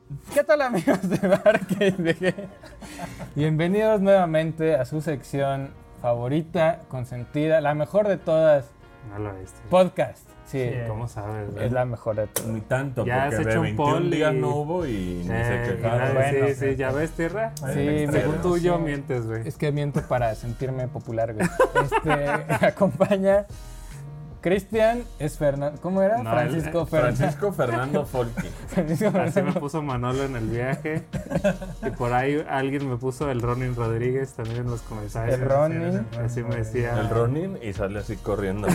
¿Qué tal, amigos de Arcade? Bienvenidos nuevamente a su sección favorita, consentida, la mejor de todas. No lo viste. Podcast. Sí, ¿Cómo sabes? es la mejor de todas. Ni tanto, Ya porque has de hecho un 21 poll días y- no hubo y ni se quejaron. Bueno, sí, ¿ya ves, Tierra? Sí, Según tú, yo sí. mientes, güey. Es que miento para sentirme popular, güey. Acompaña Cristian, es Fernando. ¿Cómo era? No, Francisco Fernando. Francisco Fernando Folky. Francisco Así me Fernando. puso Manolo en el viaje. Y por ahí alguien me puso el Ronin Rodríguez también en los comentarios. El Ronin. Así me decía. El Ronin y sale así corriendo.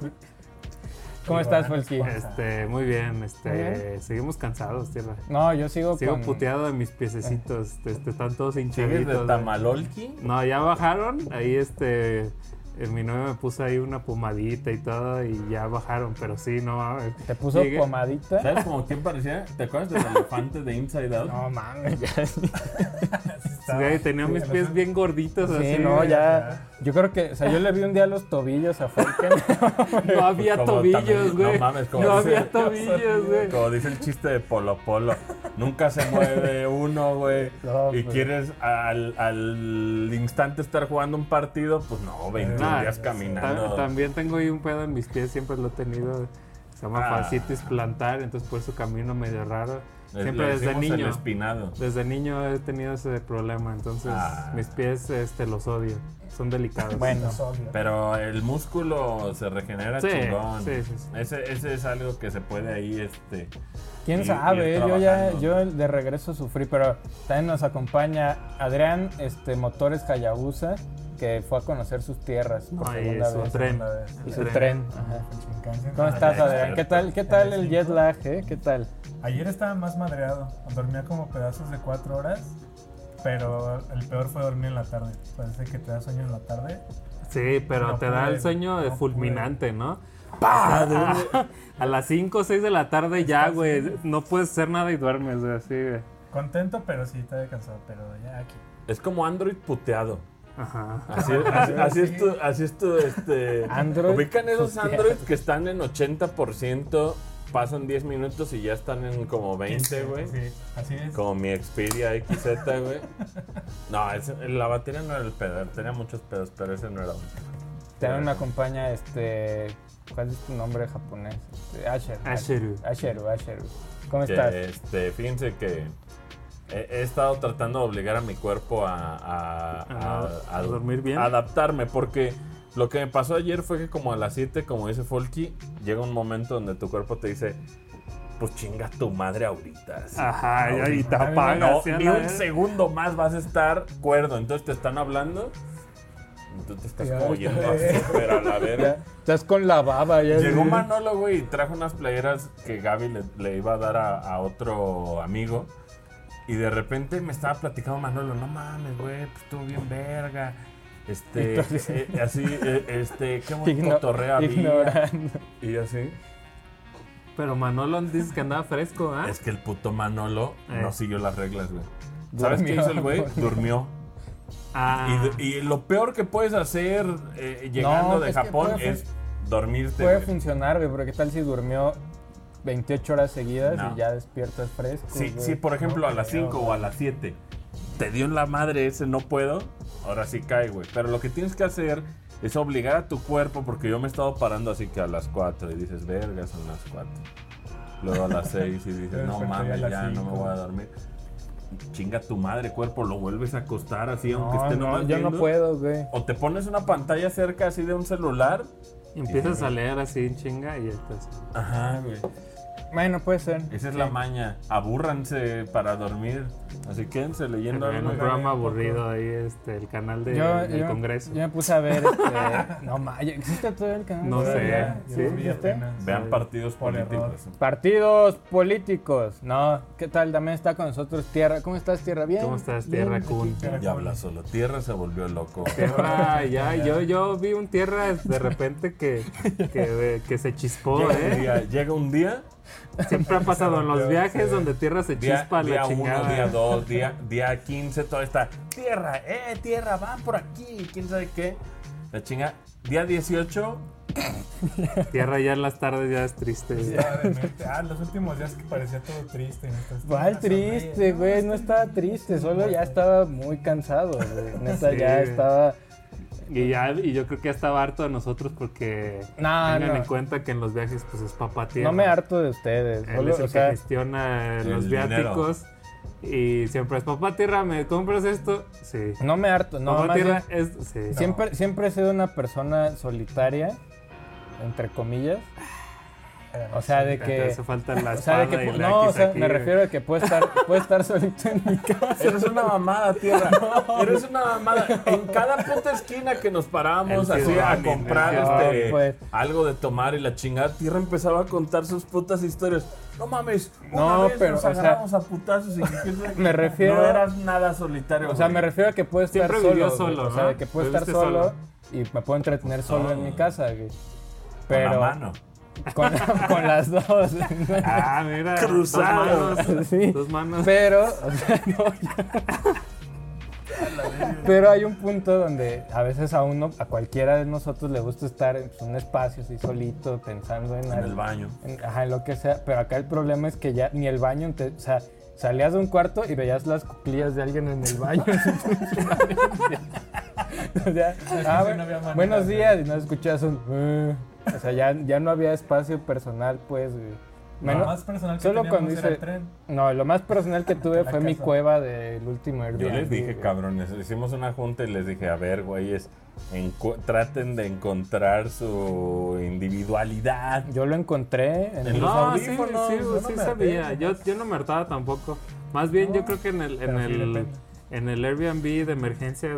¿Cómo estás, Folky? Muy bien, bien. seguimos cansados, Tierra. No, yo sigo Sigo con... puteado de mis piececitos, están todos ¿Sigues hinchaditos. de güey. Tamalolki? No, ya bajaron, ahí mi novia me puso ahí una pomadita y todo y ya bajaron, pero sí, no. ¿Te puso Llegué- pomadita? ¿Sabes como quién parecía? ¿Te acuerdas del elefante de Inside Out? No mames, ya. Güey, tenía mis pies bien gorditos así. Sí, no, güey. ya. Yo creo que, o sea, yo le vi un día los tobillos a Falken. No había Como tobillos, también- güey. no mames, como No dice- había tobillos, güey. Como dice el chiste de Polo Polo. Nunca se mueve uno, güey. No, Y pues. quieres al instante estar jugando un partido, pues no, 21 Ah, días caminando. También tengo ahí un pedo en mis pies, siempre lo he tenido. Se llama fascitis plantar, entonces por eso camino medio raro. Siempre Le desde decimos el niño. espinado. Desde niño he tenido ese problema, entonces mis pies los odio. Son delicados. Bueno, Pero el músculo se regenera Sí, chingón. sí. Ese es algo que se puede ahí, quién ir sabe, trabajando. yo de regreso sufrí, pero también nos acompaña Adrián, Motores Hayabusa, que fue a conocer sus tierras por Ay, segunda su vez. tren. Y su tren. Ajá. ¿Cómo estás, Adrián? ¿Qué tal el jet lag, ¿Qué tal? Ayer estaba más madreado, dormía como pedazos de 4 horas, pero el peor fue dormir en la tarde. Parece que te da sueño en la tarde. Sí, pero No te da pude, el sueño no fulminante, ¿no? A las 5 o 6 de la tarde ya, güey, no puedes hacer nada y duermes, güey, así, güey. Contento, pero sí, todavía cansado, pero ya aquí. Es como Android puteado. Ajá. Así es tu, Android ¿Ubican esos puteado. Android que están en 80%, pasan 10 minutos y ya están en como 20, güey? Sí, así es. Como mi Xperia XZ, güey. No, la batería no era el pedo, tenía muchos pedos, pero ese no era uno. También me acompaña, ¿cuál es tu nombre japonés? Asheru. Asheru. ¿Cómo Que, estás? fíjense que he estado tratando de obligar a mi cuerpo A dormir bien. a adaptarme, porque lo que me pasó ayer fue que como a las 7, como dice Folky, llega un momento donde tu cuerpo te dice, pues chinga tu madre ahorita. así. Ajá, y te No, apagas. ¿sí? No, ni un segundo más vas a estar cuerdo. Entonces te están hablando, entonces te estás como yendo súper a la verga. Estás con la baba ya. Llegó Manolo, güey, y trajo unas playeras que Gaby le iba a dar a otro amigo. Y de repente me estaba platicando Manolo, no mames, güey, pues estuvo bien verga. Qué buen cotorreo había. Ignorando. Y así. Pero Manolo dices que andaba fresco, ¿ah? Es que el puto Manolo no siguió las reglas, güey. ¿Sabes Durmió. qué hizo el güey? Durmió. Ah, Y lo peor que puedes hacer llegando No, de es que Japón puede es dormirte. Puede güey. funcionar, güey, pero ¿qué tal si durmió 28 horas seguidas No. y ya despiertas fresco? Sí, güey? sí, por ejemplo, a las 5 o a las 7 te dio en la madre ese no puedo, ahora sí cae, güey. Pero lo que tienes que hacer es obligar a tu cuerpo, porque yo me he estado parando así que a las 4 y dices, verga, son las 4. Luego a las 6 y dices, no Desperté a mames, las ya no me 5. voy a dormir. Chinga tu madre, cuerpo, lo vuelves a acostar así, aunque No, esté no, nomás yo no viendo. puedo, güey. O te pones una pantalla cerca así de un celular. empiezas a leer así en chinga y estás. Ajá, güey. Bueno, puede ser. Esa es la maña. Abúrranse para dormir. Así quédense leyendo En algo. un programa aburrido ahí, el canal del Yo Congreso. me puse a ver, no mames, ¿existe todo el canal? No sé, ¿Todavía? sí. Yo vi ¿Existe? apenas. Vean partidos Por políticos. Partidos políticos. No, ¿qué tal? También está con nosotros Tierra. ¿Cómo estás, Tierra? Bien. ¿Cómo estás, Bien, Tierra aquí. Kun? Ya habla solo. Tierra se volvió loco. Tierra, ya, yo vi un Tierra de repente que se chispó, Llega un día, Siempre ha pasado en los viajes donde Tierra se chispa día la 1, chingada. día 2, día 15, todo está. Tierra, van por aquí, quién sabe qué. La chinga. Día 18, Tierra ya en las tardes ya es triste. Ya, demente. Los últimos días que parecía todo triste. ¿Cuál triste, güey? No estaba triste, solo ya estaba muy cansado, güey. Neta, Sí. ya estaba... Y yo creo que ya estaba harto de nosotros porque tengan en cuenta que en los viajes pues es papá tierra. No me harto de ustedes. Él Solo, es el o sea, que gestiona el los viáticos y siempre es papá tierra, ¿me compras esto? Sí. no me harto. No, Papá más tierra bien, es... Sí. siempre he sido una persona solitaria, entre comillas. O sea, de Te que... hace falta la O sea, espada de que... y la No, o X sea, aquí, me güey. refiero a que puedo estar solito en mi casa. Eres una mamada, tierra. Eres una mamada. En cada puta esquina que nos parábamos El así ciudad, a comprar el- pues. algo de tomar y la chingada, tierra empezaba a contar sus putas historias. No mames, una No, vez pero, nos o sea, agarramos a putazos y me refiero- no eras nada solitario. O sea, güey. me refiero a que puedo estar Siempre solo. vivió güey. solo, O sea, ¿no? de que puedo estar Viviste solo solo. y me puedo entretener solo en mi casa, güey. Con Pero... la mano. Con las dos. Ah, mira. Cruzado. Dos manos. Sí. Dos manos. Pero, o sea, no, ya. Pero hay un punto donde a veces a cualquiera de nosotros le gusta estar en un espacio así solito, pensando en En el baño. en lo que sea. Pero acá el problema es que ya ni el baño, o sea, salías de un cuarto y veías las cuclillas de alguien en el baño. O sea, no había manera, buenos güey. días, y no escuchas un... o sea, ya no había espacio personal, pues, güey. Lo más personal que solo teníamos cuando era el hice... tren. No, lo más personal que tuve La fue mi casa. cueva del último Airbnb. Yo les dije, güey. cabrones, hicimos una junta y les dije, a ver, güeyes, traten de encontrar su individualidad. Yo lo encontré en En el... los No, sí, audífonos, sí, yo sí no me sabía. harté. Yo no me hartaba tampoco. Más bien, yo creo que en pero sí depende. el Airbnb de emergencia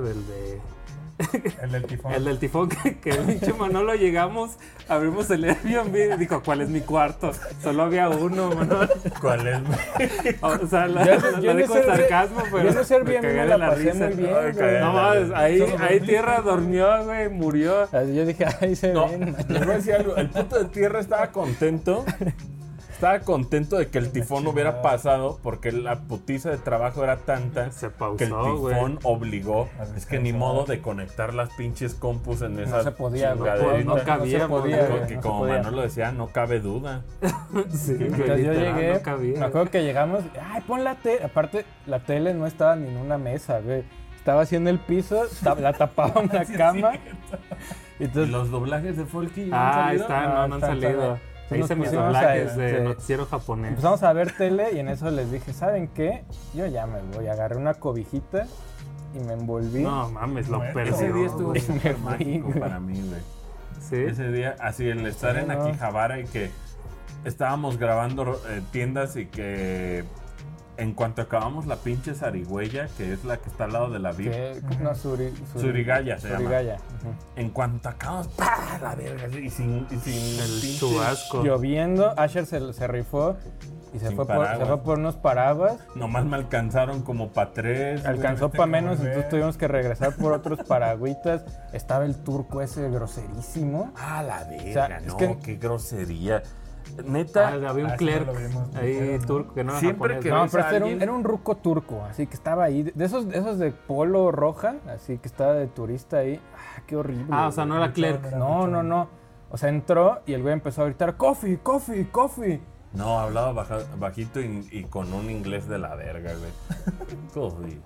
El del tifón. el del tifón que el pinche Manolo llegamos, abrimos el Airbnb y dijo, ¿cuál es mi cuarto? Solo había uno, Manolo. ¿Cuál es? O sea, Yo lo en dijo ese en sarcasmo, pero yo en ese Airbnb cagué me de la la pasé risa. muy bien, Ay, güey. cagué. No mames, ahí Solo dormiste. Tierra durmió, güey, murió. Así yo dije, ahí se No, ven. les voy a decir algo. El puto de tierra estaba contento. Estaba contento de que el tifón hubiera pasado porque la putiza de trabajo era tanta Se pausó, que el güey. tifón obligó. A Es que ni descansar. modo de conectar las pinches compus en esa se podía, güey. chingaderita. No cabía, se podía, güey. güey, Que no se como podía. Manolo decía, no cabe duda. Sí, güey, Entonces yo literal, llegué, no cabía. me acuerdo que llegamos, ay, pon la tele. Aparte, la tele no estaba ni en una mesa, güey. Estaba así en el piso, la tapaba una cama. ¿Y Entonces, los doblajes de Folky ya han Ah, ahí salido? están, no han están salido. saliendo. Ahí Nos hice mis pusimos doblajes a- de sí. noticiero japonés. empezamos a ver tele y en eso les dije, ¿saben qué? Yo ya me voy. Agarré una cobijita y me envolví. No mames, lo Muerto. perdió. Ese día estuvo güey. súper Me mágico fui, güey. para mí, güey. Sí. Ese día, así el estar Sí, en ¿no? Akihabara y que estábamos grabando tiendas y que en cuanto acabamos la pinche zarigüeya, que es la que está al lado de la VIP, Que, no, Surigaya se llama. Surigaya. Ujú. En cuanto acabamos, ¡pah! La verga, y sin El pinches- chubasco. Lloviendo, Asher se rifó y se Sin fue, paraguas. se fue por unos paraguas. Nomás me alcanzaron como para 3. Alcanzó viste para como menos, bebé. entonces tuvimos que regresar por otros paragüitas. Estaba el turco ese groserísimo. Ah, la verga, sea, es no, que- qué grosería. Ah, Neta, había un Ah, sí, clerk no lo vimos, ahí dijeron, ¿no? turco que no era Siempre japonés. que No, ves pero a este alguien- era un ruco turco, así que estaba ahí. De esos de polo roja, así que estaba de turista ahí. Ah, qué horrible. Ah, o sea, no güey. era clerk. No. O sea, entró y el güey empezó a gritar, coffee, coffee, coffee. no, hablaba bajito y con un inglés de la verga, güey. Coffee.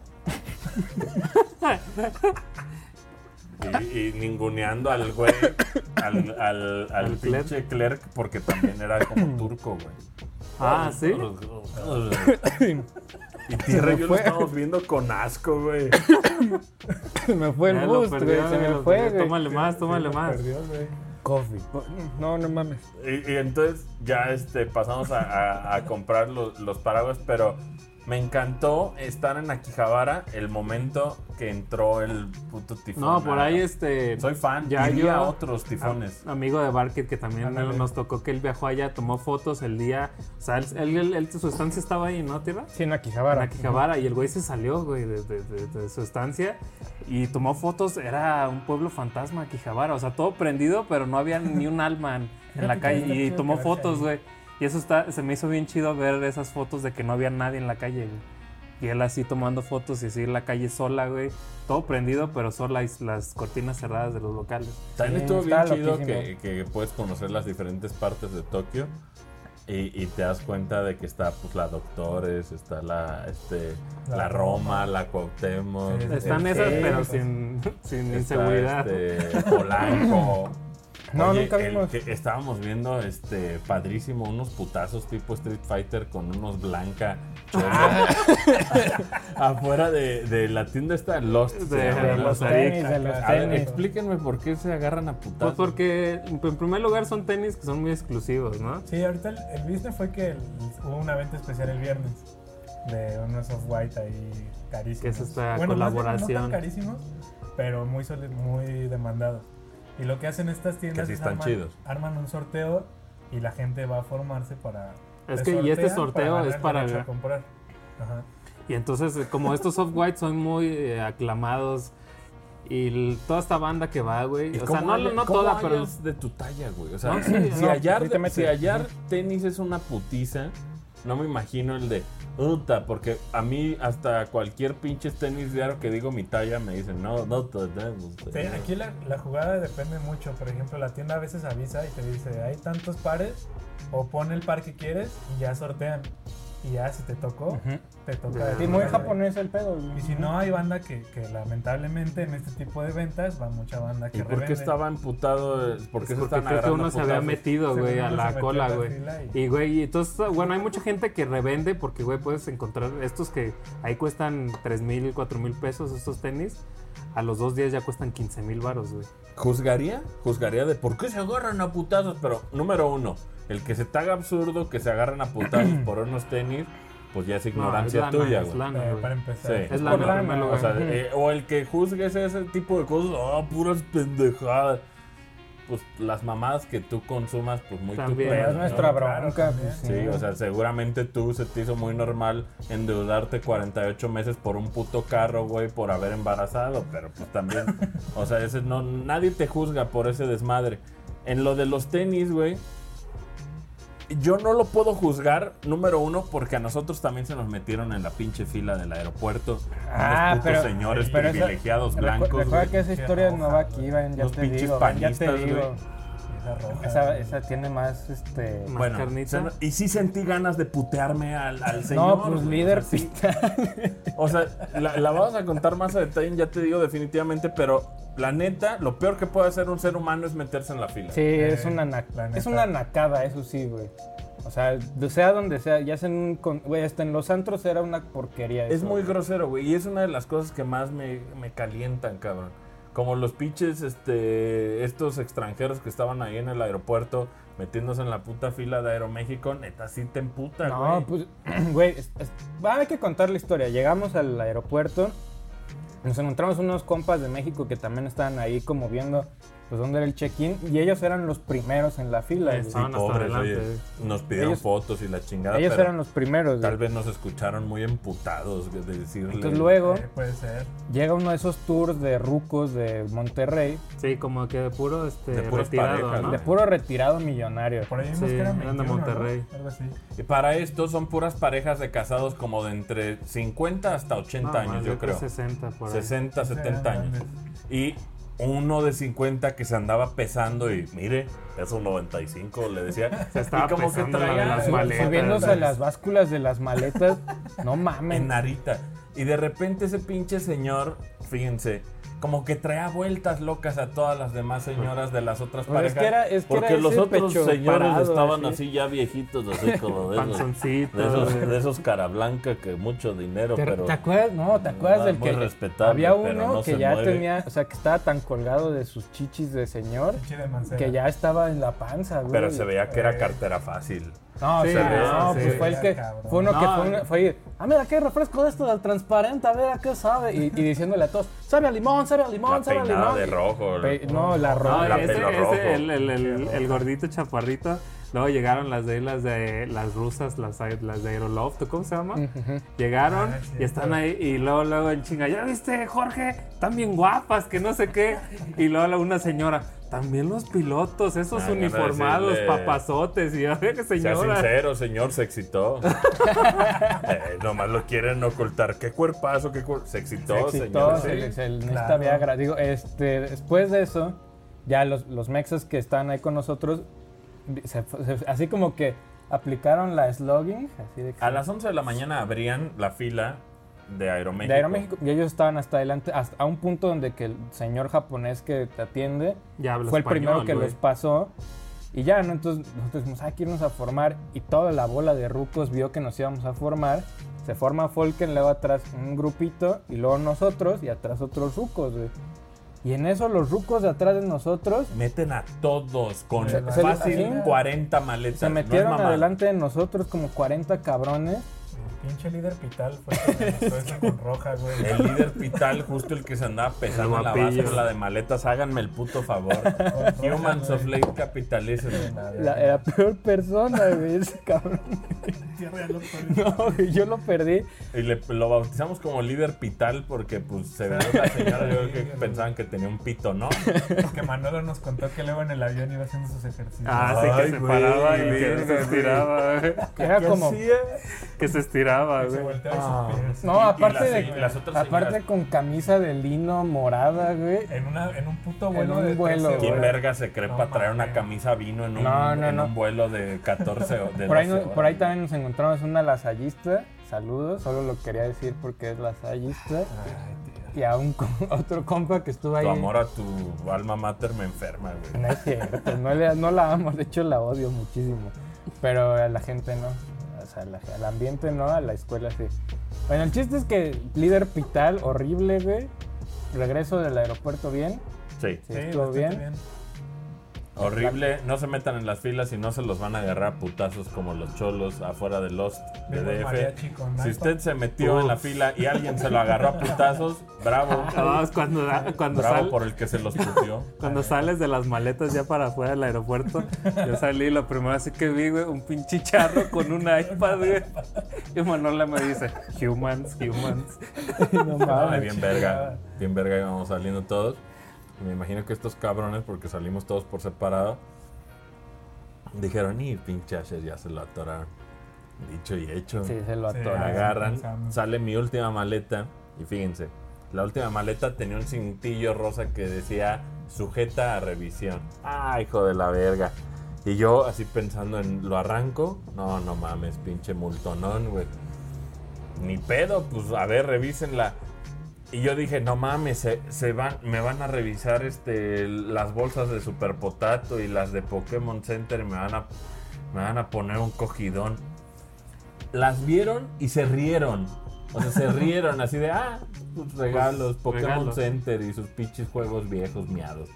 y ninguneando al güey, al Al pinche clerk, porque también era como turco, güey. Ah, ¿sí? Y Tierra y yo lo fue. estamos viendo con asco, güey. Se me fue Ya el lo boost, güey. perdió, Se ya me lo fue, perdió. güey. Tómale más, tómale Lo más. perdió, güey. Coffee. No mames. Y entonces ya pasamos a comprar los paraguas, pero me encantó estar en Akihabara el momento que entró el puto tifón. No, por ahí Soy fan, ya iría yo- a otros tifones. Amigo de Barket que también Ándale. nos tocó que él viajó allá, tomó fotos el día. O sea, su estancia estaba ahí, ¿no, Tierra? Sí, en En Akihabara. Akihabara, y el güey se salió, güey, de su estancia y tomó fotos. Era un pueblo fantasma, Akihabara. O sea, todo prendido, pero no había ni un alma en la calle. Y tomó fotos, güey. Y eso se me hizo bien chido ver esas fotos de que no había nadie en la calle, güey. Y él así tomando fotos y así en la calle sola, güey. Todo prendido, pero solo las cortinas cerradas de los locales. También Sí, estuvo bien está chido loquísimo. que puedes conocer las diferentes partes de Tokio y te das cuenta de que está pues la Doctores, está la Roma, la Cuauhtémoc. Sí, Están este, esas, pero pues, sin está, inseguridad. Polanco. No, Oye, nunca vimos. que estábamos viendo padrísimo, unos putazos tipo Street Fighter con unos blanca afuera de la tienda está Lost. De se llama, De ¿no? los Los tenis, de los A ver, tenis. explíquenme por qué se agarran a Pues putazos. porque en primer lugar son tenis que son muy exclusivos, ¿no? Sí, ahorita el business fue que hubo una venta especial el viernes de unos Off-White ahí carísimos. Que es esta más bien, colaboración. no tan carísimos, pero muy demandados. Y lo que hacen estas tiendas sí es están chidos. arman un sorteo y la gente va a formarse para... Es te que, y este sortean sorteo ganar es el para- derecho a comprar. Ajá. Y entonces, como estos Off-White son muy aclamados y toda esta banda que va, güey. ¿Y O sea, cómo no cómo toda, pero... hallas de tu talla, güey? O sea, No, sí, si, no, hallar, sí te metes. si hallar tenis es una putiza, no me imagino el de puta, porque a mí hasta cualquier pinche tenis diario que digo mi talla me dicen, no tenemos. Sí, aquí la jugada depende mucho. Por ejemplo, la tienda a veces avisa y te dice, hay tantos pares, o pon el par que quieres y ya sortean. Y ya si te tocó, Ujú. te toca. Sí, muy japonés el pedo. Y si no, hay banda que lamentablemente en este tipo de ventas va mucha banda que ¿Y por qué revende. estaba emputado? ¿Por qué se Porque están creo que agarrando uno se había putazos? metido, güey, a Según uno se la metió cola, en la güey. fila Y, güey, y entonces, bueno, hay mucha gente que revende porque, güey, puedes encontrar estos que ahí cuestan 3,000, 4,000 pesos estos tenis. A los 2 días ya cuestan 15,000 varos, güey. Juzgaría de por qué se agarran a putazos, pero número uno, el que se te haga absurdo que se agarran a putazos por unos tenis, pues ya es ignorancia tuya, es güey. lana, güey. Para empezar. Sí. Es por lana, en lana, primer O lugar. sea, o el que juzgues ese tipo de cosas, puras pendejadas. Pues las mamadas que tú consumas, pues muy También. Pero es ¿no? nuestra Claro, bronca. también. Pues, Sí, o sea, seguramente se te hizo muy normal endeudarte 48 meses por un puto carro, güey, por haber embarazado, pero pues también, o sea, nadie te juzga por ese desmadre. En lo de los tenis, güey, yo no lo puedo juzgar, número uno, porque a nosotros también se nos metieron en la pinche fila del aeropuerto. unos putos señores pero esa- privilegiados blancos, Recuerda güey. que esa historia es Qué nueva roja, aquí, Iván, ya Unos te pinches digo. Ya te panistas, digo. güey. Esa roja. Esa tiene más, Más Bueno, carnita. y sí sentí ganas de putearme al señor. No, pues güey, líder o sea, sí. pita. O sea, la vamos a contar más a detalle, ya te digo definitivamente, pero la neta, lo peor que puede hacer un ser humano es meterse en la fila. Sí, es una la es neta. una nacada, eso sí, güey. O sea, sea donde sea, ya sea güey, hasta en los antros era una porquería Es eso, muy güey. grosero, güey, y es una de las cosas que más me calientan, cabrón. Como los pinches, estos extranjeros que estaban ahí en el aeropuerto metiéndose en la puta fila de Aeroméxico, neta, sí te emputa, No, güey. pues, güey, hay que contar la historia. Llegamos al aeropuerto, nos encontramos unos compas de México que también estaban ahí como viendo pues dónde era el check-in y ellos eran los primeros en la fila. güey. Sí, Estaban hasta pobres, adelante, oye, nos pidieron Ellos- fotos y la chingada, Ellos pero eran los primeros. tal güey. vez nos escucharon muy emputados de decirle... Entonces luego Puede ser. llega uno de esos tours de rucos de Monterrey, Sí, como que de puro De puras retirado, parejas, ¿no? de puro retirado millonario. Por ahí vimos Sí, que eran eran de 21, Monterrey. ¿no? Algo así. Y para esto son puras parejas de casados como de entre 50 hasta 80 No, años, más, yo creo. 60 por ahí. 60, 70 eran años. grandes. Y uno de 50 que se andaba pesando y mire, peso 95, le decía. Se estaba y como que pesando la de traía las maletas. Subiéndose las básculas de las maletas. No en mames. narita. Y de repente ese pinche señor, fíjense, como que traía vueltas locas a todas las demás señoras de las otras Pues es parejas. que era- es que porque era los ese otros pecho señores parado, estaban así. así ya viejitos, así como de esos, Panzoncitos. de esos cara blanca que mucho dinero, ¿Te, pero te acuerdas? No, ¿te acuerdas Ah, del muy que respetable, había pero uno no que se ya mueve. tenía, o sea, que estaba tan colgado de sus chichis de señor Pinche de Mancera. que ya estaba en la panza, güey. pero se veía que era cartera fácil. No, Sí, sí, no, sí, pues sí. fue el que Cabrón. fue uno que No. fue, mira qué refresco de esto del transparente, a ver a qué sabe y diciéndole a todos, sabe a limón, sabe a La limón, sabe a peinada limón. de rojo. No, la No, roja. la ese, pelo rojo. el gordito chaparrito. Luego llegaron las las rusas, las de Aeroloft, ¿cómo se llama? Llegaron Ah, sí, y están pero- ahí y luego en chinga, ¿ya viste, Jorge? Están bien guapas, que no sé qué. Y luego una señora, también los pilotos, esos Ay, uniformados, decirle- papazotes, y oye, que Sea señora. sincero, señor, se excitó. Nomás lo quieren ocultar. ¿Qué cuerpazo? Se excitó, Se excitó, señor. se necesita Claro. Viagra. Digo, después de eso, ya los mexas que estaban ahí con nosotros, así como que aplicaron la slogging, así de que A las 11 de la mañana abrían la fila de Aeroméxico. de Aeroméxico, y ellos estaban hasta adelante, hasta a un punto donde que el señor japonés que te atiende Ya habla fue el primero español, que güey. los pasó. Y ya, ¿no? Entonces nosotros dijimos, hay que irnos a formar. Y toda la bola de rucos vio que nos íbamos a formar. Se forma Folken, luego atrás un grupito, y luego nosotros, y atrás otros rucos, güey. Y en eso los rucos de atrás de nosotros Meten a todos con Se- fácil se- 40 maletas. se No es metieron mamada. adelante de nosotros como 40 cabrones. El pinche líder Pital fue el que demostró eso con Roja, güey. El líder Pital, justo el que se andaba pesando El en la guapillo. báscula de maletas. Háganme el puto favor. Humans of late capitalism. La peor persona, güey, ese cabrón. No, güey, yo lo perdí. Y lo bautizamos como líder Pital porque pues se ve la señora. Yo creo que pensaban que tenía un pito, ¿no? Porque Manolo nos contó que luego en el avión iba haciendo sus ejercicios. Ah, sí, que Ay, se güey, paraba y que verga, se estiraba, güey. Era como... Que se estiraba, Que se güey. volteaba sus pies. No, aparte y las otras aparte señoras. con camisa de lino morada, güey. En un puto En vuelo un de vuelo, 13 ¿Quién horas. verga se cree No para traer una mames. camisa vino en un, No, en no. un vuelo de 14 o de Por ahí, 12 horas? por ahí también nos encontramos una lasallista. Saludos, solo lo quería decir porque es lasallista. Ay, tío. Y a otro compa que estuvo ahí. Tu amor a tu alma mater me enferma, güey. No es cierto, no la amo, de hecho la odio muchísimo. Pero a la gente no. O sea, al ambiente no, a la escuela sí. Bueno, el chiste es que líder Pital, horrible, güey. Regreso del aeropuerto bien. Sí. Sí, estuvo bastante bien. Horrible, no se metan en las filas y no se los van a agarrar a putazos como los cholos afuera de Lost de Vimos DF. mariachi con Si napa. usted se metió en la fila y alguien se lo agarró a putazos, bravo. No, es cuando Bravo por el que se los puteó. Cuando sales de las maletas ya para afuera del aeropuerto, yo salí, lo primero así que vi, güey, un pinche charro con un iPad, güey. Y Manola me dice, humans. No Ay, mames. bien verga íbamos saliendo todos. Y me imagino que estos cabrones, porque salimos todos por separado, dijeron, y pinche Asher ya se lo atoraron. Dicho y hecho. Sí, se lo Sí. atoró. La agarran, pensando. sale mi última maleta y fíjense, la última maleta tenía un cintillo rosa que decía sujeta a revisión. Ah, hijo de la verga. Y yo así pensando en, ¿lo arranco? No, no mames, pinche multonón, güey. Ni pedo, pues a ver, revísenla. Y yo dije, no mames, me van a revisar las bolsas de Super Potato y las de Pokémon Center y me van a poner un cogidón. Las vieron y se rieron. O sea, se rieron así de, sus regalos, Pokémon regalos. Center y sus pinches juegos viejos miados.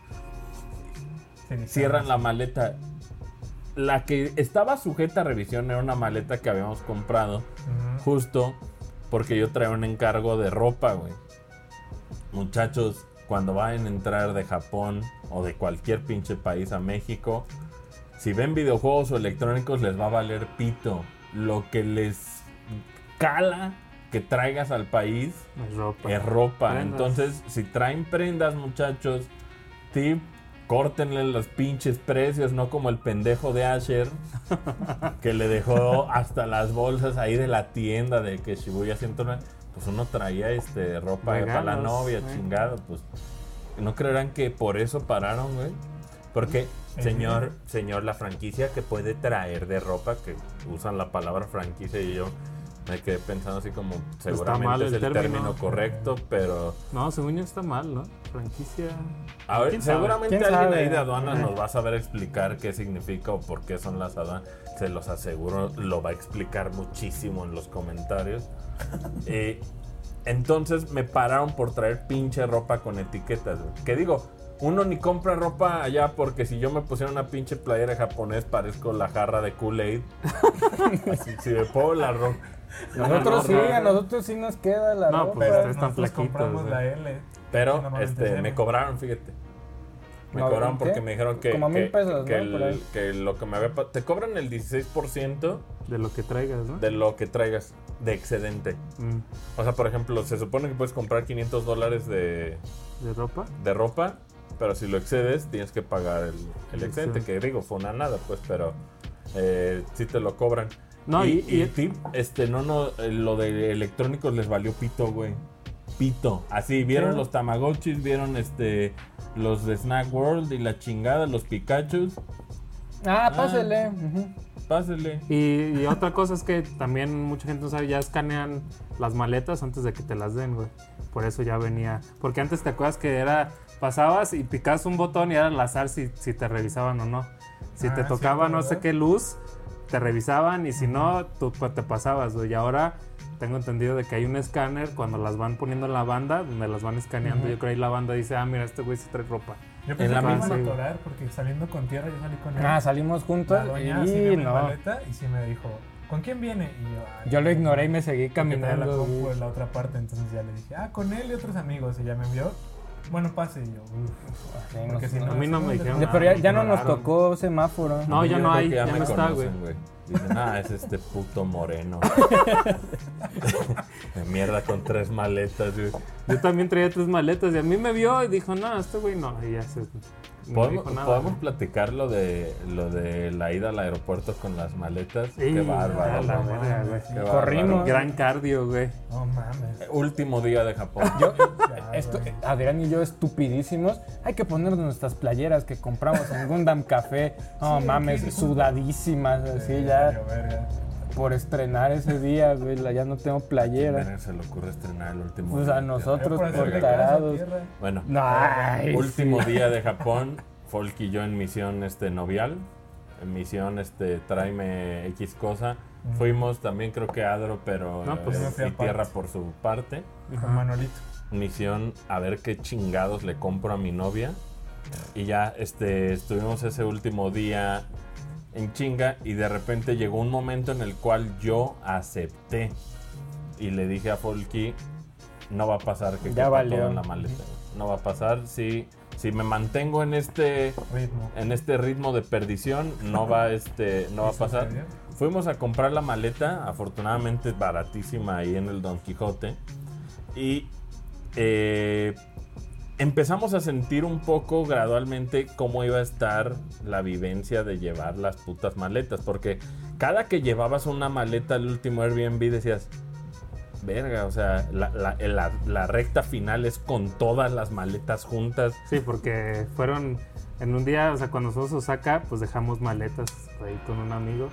Sí, Cierran la maleta. La que estaba sujeta a revisión era una maleta que habíamos comprado Ujú. justo porque yo traía un encargo de ropa, güey. Muchachos, cuando vayan a entrar de Japón o de cualquier pinche país a México, si ven videojuegos o electrónicos les va a valer pito. Lo que les cala que traigas al país Es ropa. es ropa. Prendas. Entonces, si traen prendas, muchachos, tip, córtenle los pinches precios, no como el pendejo de Asher que le dejó hasta las bolsas ahí de la tienda de que Shibuya 109. Pues uno traía ropa para la Regalos, novia, chingado, pues no creerán que por eso pararon, güey. Porque, señor, la franquicia que puede traer de ropa, que usan la palabra franquicia y yo me quedé pensando así como, seguramente mal es el el término término. correcto, pero No, según yo está mal, ¿no? Franquicia. a ver, ¿Quién sabe? seguramente ¿Quién alguien sabe? ahí de aduanas nos va a saber explicar qué significa o por qué son las aduanas. Se los aseguro, lo va a explicar muchísimo en los comentarios. Entonces me pararon por traer pinche ropa con etiquetas, güey. Que digo, uno ni compra ropa allá porque si yo me pusiera una pinche playera japonés parezco la jarra de Kool-Aid. Así, si me pongo la ropa. Nosotros sí, no. a nosotros sí nos queda la No, ropa. pues, Pero ustedes están nosotros flaquitos, compramos güey. la L. Pero Normalmente es me M. cobraron, fíjate. Me No, cobraron ¿qué? porque me dijeron que, Como que, 1,000 pesos, que ¿no? Por ahí. que lo que me había te cobran el 16% De lo que traigas, ¿no? de lo que traigas de excedente. Mm. O sea, por ejemplo, se supone que puedes comprar $500 ¿De ropa? de ropa pero si lo excedes, tienes que pagar el excedente, que digo, fue una nada, pues, pero sí te lo cobran. No, y tip, lo de electrónicos les valió pito, güey. Pito. Así, vieron los Tamagotchis, vieron los de Snack World y la chingada, los Pikachus. Pásele. Pásele. Y otra cosa es que también mucha gente no sabe, ya escanean las maletas antes de que te las den, güey. Por eso ya venía. Porque antes te acuerdas que pasabas y picabas un botón y era al azar si te revisaban o no. Si te tocaba sí, no sé qué luz, te revisaban y si no, tú te pasabas, güey. Y ahora tengo entendido de que hay un escáner cuando las van poniendo en la banda, donde las van escaneando. Yo creo que ahí la banda dice, mira, este güey sí trae ropa. Yo pensé En que la me iban a misma- atorar porque saliendo con tierra yo salí con él. Salimos juntos La doña sí y vio mi no. maleta y sí me dijo, ¿con quién viene? Y Yo lo ignoré y me seguí porque traía la caminando. compu güey. en la otra parte, entonces ya le dije, con él y otros amigos. Y ya me envió, bueno, pase. Y yo, Sí, porque no si sé. no... A mí no me dijeron Pero ya, nada, ya no me nos raro. tocó semáforo. No, ya Yo no creo hay, que ya me no está, conocen, güey. Dicen, es este puto moreno. De mierda con 3 maletas, güey. Yo también traía 3 maletas y a mí me vio y dijo, no, este güey no. Y ya se... No dijo nada. ¿Podemos platicar lo de la ida al aeropuerto con las maletas? Sí, Qué bárbaro. a la güey. verga, güey. Qué bárbaro. Corrimos. Gran cardio, güey. No mames. Último día de Japón. Adrián y yo estupidísimos. Hay que ponernos nuestras playeras que compramos en Gundam Café. No Sí, mames, ¿qué? sudadísimas, así Valió ya verga. por estrenar ese día, güey. Ya no tengo playera. Verga, se le ocurre estrenar el último Pues día. a nosotros Yo por hacerle por caso a tarados. tierra. Bueno, Ay, último sí. día de Japón. Folk y yo en misión novial. En misión tráeme X cosa. Fuimos también creo que Adro, pero No, pues yo me fui y aparte. tierra por su parte. Con Manolito. Misión a ver qué chingados le compro a mi novia. Y ya estuvimos ese último día en chinga y de repente llegó un momento en el cual yo acepté y le dije a Folky, no va a pasar que Ya quepa valió. todo en la maleta. No va a pasar si me mantengo en Ritmo. ritmo de perdición, no va a pasar. sucedió? Fuimos a comprar la maleta, afortunadamente baratísima ahí en el Don Quijote. Y empezamos a sentir un poco gradualmente cómo iba a estar la vivencia de llevar las putas maletas. Porque cada que llevabas una maleta al último Airbnb decías, verga, o sea, la recta final es con todas las maletas juntas. Sí, porque fueron en un día, o sea, cuando nosotros a Osaka, pues dejamos maletas ahí con un amigo.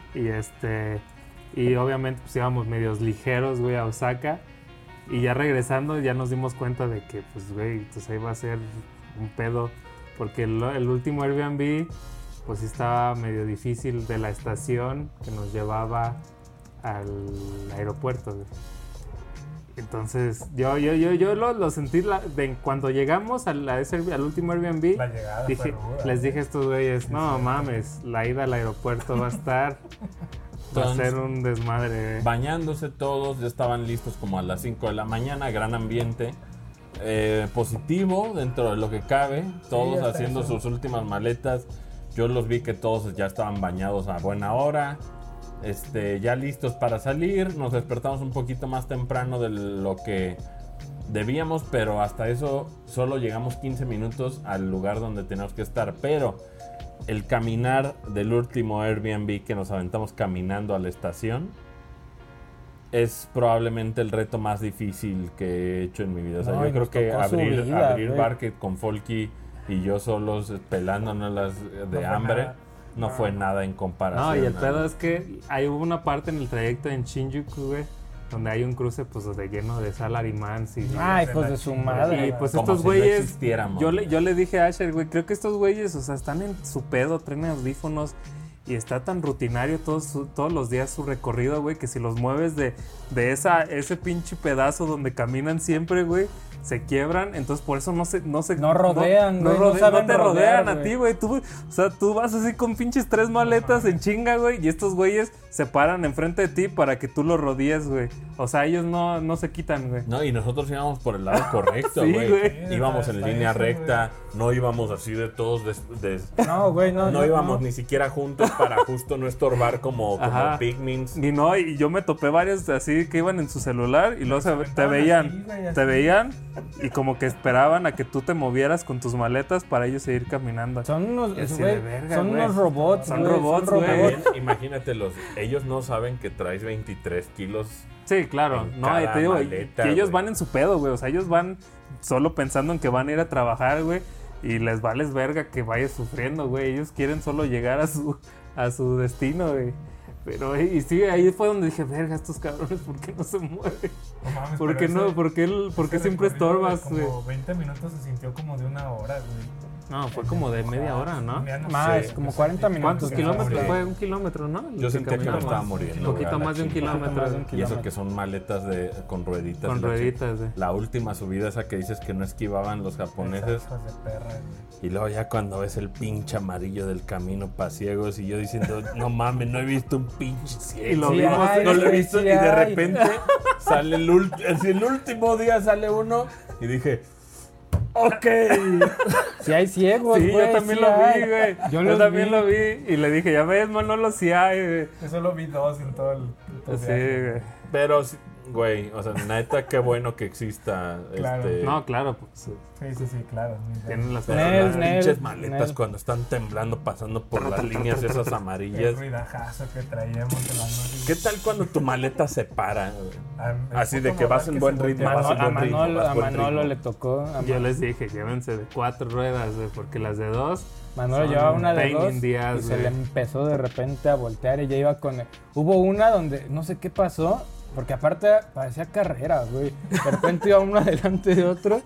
Y obviamente pues íbamos medios ligeros, güey, a Osaka. Y ya regresando ya nos dimos cuenta de que, pues, güey, pues ahí va a ser un pedo. Porque el último Airbnb, pues sí estaba medio difícil de la estación que nos llevaba al aeropuerto, güey. Entonces, yo lo sentí cuando llegamos al último Airbnb. La llegada fue ruda. Les dije a estos güeyes, no mames, la ida al aeropuerto va a estar... Va a ser un desmadre. Bañándose todos, ya estaban listos como a las 5 de la mañana, gran ambiente. Positivo dentro de lo que cabe, todos hasta haciendo eso. sus últimas maletas. Yo los vi que todos ya estaban bañados a buena hora. Ya listos para salir. Nos despertamos un poquito más temprano de lo que debíamos, pero hasta eso solo llegamos 15 minutos al lugar donde teníamos que estar. Pero el caminar del último Airbnb que nos aventamos caminando a la estación es probablemente el reto más difícil que he hecho en mi vida. O sea, No, yo y creo nos que tocó abrir subida, güey. Barket con Folky y yo solos pelándonos las de fue hambre nada. no fue nada en comparación. No, y el a- pedo es que hubo una parte en el trayecto en Shinjuku, güey, donde hay un cruce pues de lleno de salarimans y... Ay, pues de su madre. Y pues Como estos si no güeyes, existiéramos. yo le dije a Asher, güey, creo que estos güeyes, o sea, están en su pedo, traen audífonos y está tan rutinario todos los días su recorrido, güey, que si los mueves de ese pinche pedazo donde caminan siempre, güey, se quiebran, entonces por eso no rodean, güey, no saben te rodear, rodean a güey. ti, güey. O sea, tú vas así con pinches 3 maletas en chinga, güey, y estos güeyes se paran enfrente de ti para que tú los rodees, güey. O sea, ellos no se quitan, güey. No, y nosotros íbamos por el lado correcto, Sí, güey. güey. Íbamos en Hasta línea eso, recta, no íbamos así de todos No, güey, no. no íbamos ni siquiera juntos para justo no estorbar como Ajá. pigmins. Y no, y yo me topé varios así que iban en su celular y luego te aventaban veían, así, güey, así. te veían y como que esperaban a que tú te movieras con tus maletas para ellos seguir caminando. Son unos, Y así güey, de verga, son güey. unos robots, Son güey, robots, güey. También, imagínatelos, ellos no saben que traes 23 kilos. Sí, claro. En No, y cada te digo, maleta, que ellos güey. van en su pedo, güey. O sea, ellos van solo pensando en que van a ir a trabajar, güey. Y les vales verga que vayas sufriendo, güey. Ellos quieren solo llegar a su destino, güey. Pero, y sí, ahí fue donde dije, verga, estos cabrones, ¿por qué no se mueven? No mames, ¿Por pero qué no? ese- ¿Por qué ese siempre recorrido de estorbas, güey? Como 20 minutos se sintió como de una hora, güey. No, fue como de media hora, ¿no? Ya no Más, sé, como yo 40 sentí minutos. ¿Cuántos que kilómetros? morí. Fue 1 kilómetro, ¿no? Yo sentía que me caminamos. estaba muriendo. Un poquito güey, a la más de un chingada. kilómetro. Un Y eso que son maletas con rueditas. Con y la rueditas, chingada. La última subida, esa que dices que no esquivaban los japoneses. Hijos de perra, güey. Y luego ya cuando ves el pinche amarillo del camino pa' ciegos y yo diciendo, no mames, no he visto un pinche ciego. Y lo Sí vimos, hay, no lo he güey, visto sí y de hay. repente sale el último día sale uno y dije, ok. Si hay ciegos, Sí, güey. yo también sí lo hay. vi, güey. Yo Yo los también vi. lo vi y le dije, ya ves, Manolo, sí hay, güey. Yo solo vi 2 en todo el Sí, viaje. güey. Pero, sí, güey, o sea, neta, qué bueno que exista. Claro. No, claro, pues Sí, claro. tienen las Pero Nel, las Nel, pinches maletas Nel. cuando están temblando pasando por las líneas esas El amarillas. ruidajazo que traíamos en la noche. ¿Qué tal cuando tu maleta se para? Güey? El Así de puto que vas modal en que buen se ritmo, volteaba. vas en A buen ritmo, Manolo, vas a buen Manolo ritmo. le tocó. Yo les dije, llévense de 4 ruedas, güey, porque las de 2 Manolo son llevaba un una de pain 2 in the ass, y se güey. le empezó de repente a voltear y ya iba con... Hubo una donde no sé qué pasó, porque aparte parecía carrera, güey. De repente iba uno adelante de otro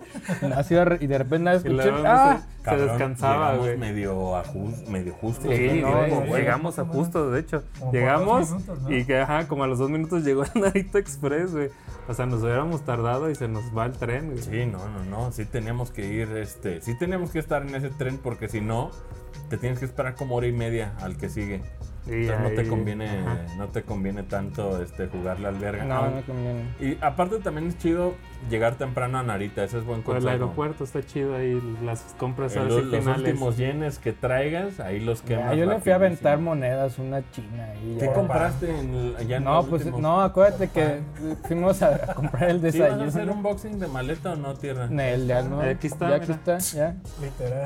y de repente nada Y escuché... luego ¡Ah! se Cabrón, descansaba, llegamos güey. medio justo. Sí, no, güey, no, llegamos a justo, de hecho. Como por Llegamos 2 minutos, ¿no? y que, ajá, como a los 2 minutos llegó el Narita Express, güey. O sea, nos hubiéramos tardado y se nos va el tren, güey. Sí, no, sí teníamos que ir, sí teníamos que estar en ese tren porque si no, te tienes que esperar como hora y media al que sigue. Y Entonces ahí- ajá. no te conviene tanto jugarle al verga. No, Aun- no conviene. Y aparte también es chido llegar temprano a Narita, ese es buen Por el consejo. aeropuerto está chido ahí, las compras así Los finales. últimos yenes que traigas, ahí los quemas. Ya, yo le fui a rapidísimo. aventar monedas, una china ahí. ¿Qué ya. compraste allá en No, el pues último? no, acuérdate que fuimos a comprar el ¿Sí vas a hacer desayuno. un boxing de maleta o no, tierra? Nel, ya no. Aquí está, ya aquí mira. está, ya. Literal.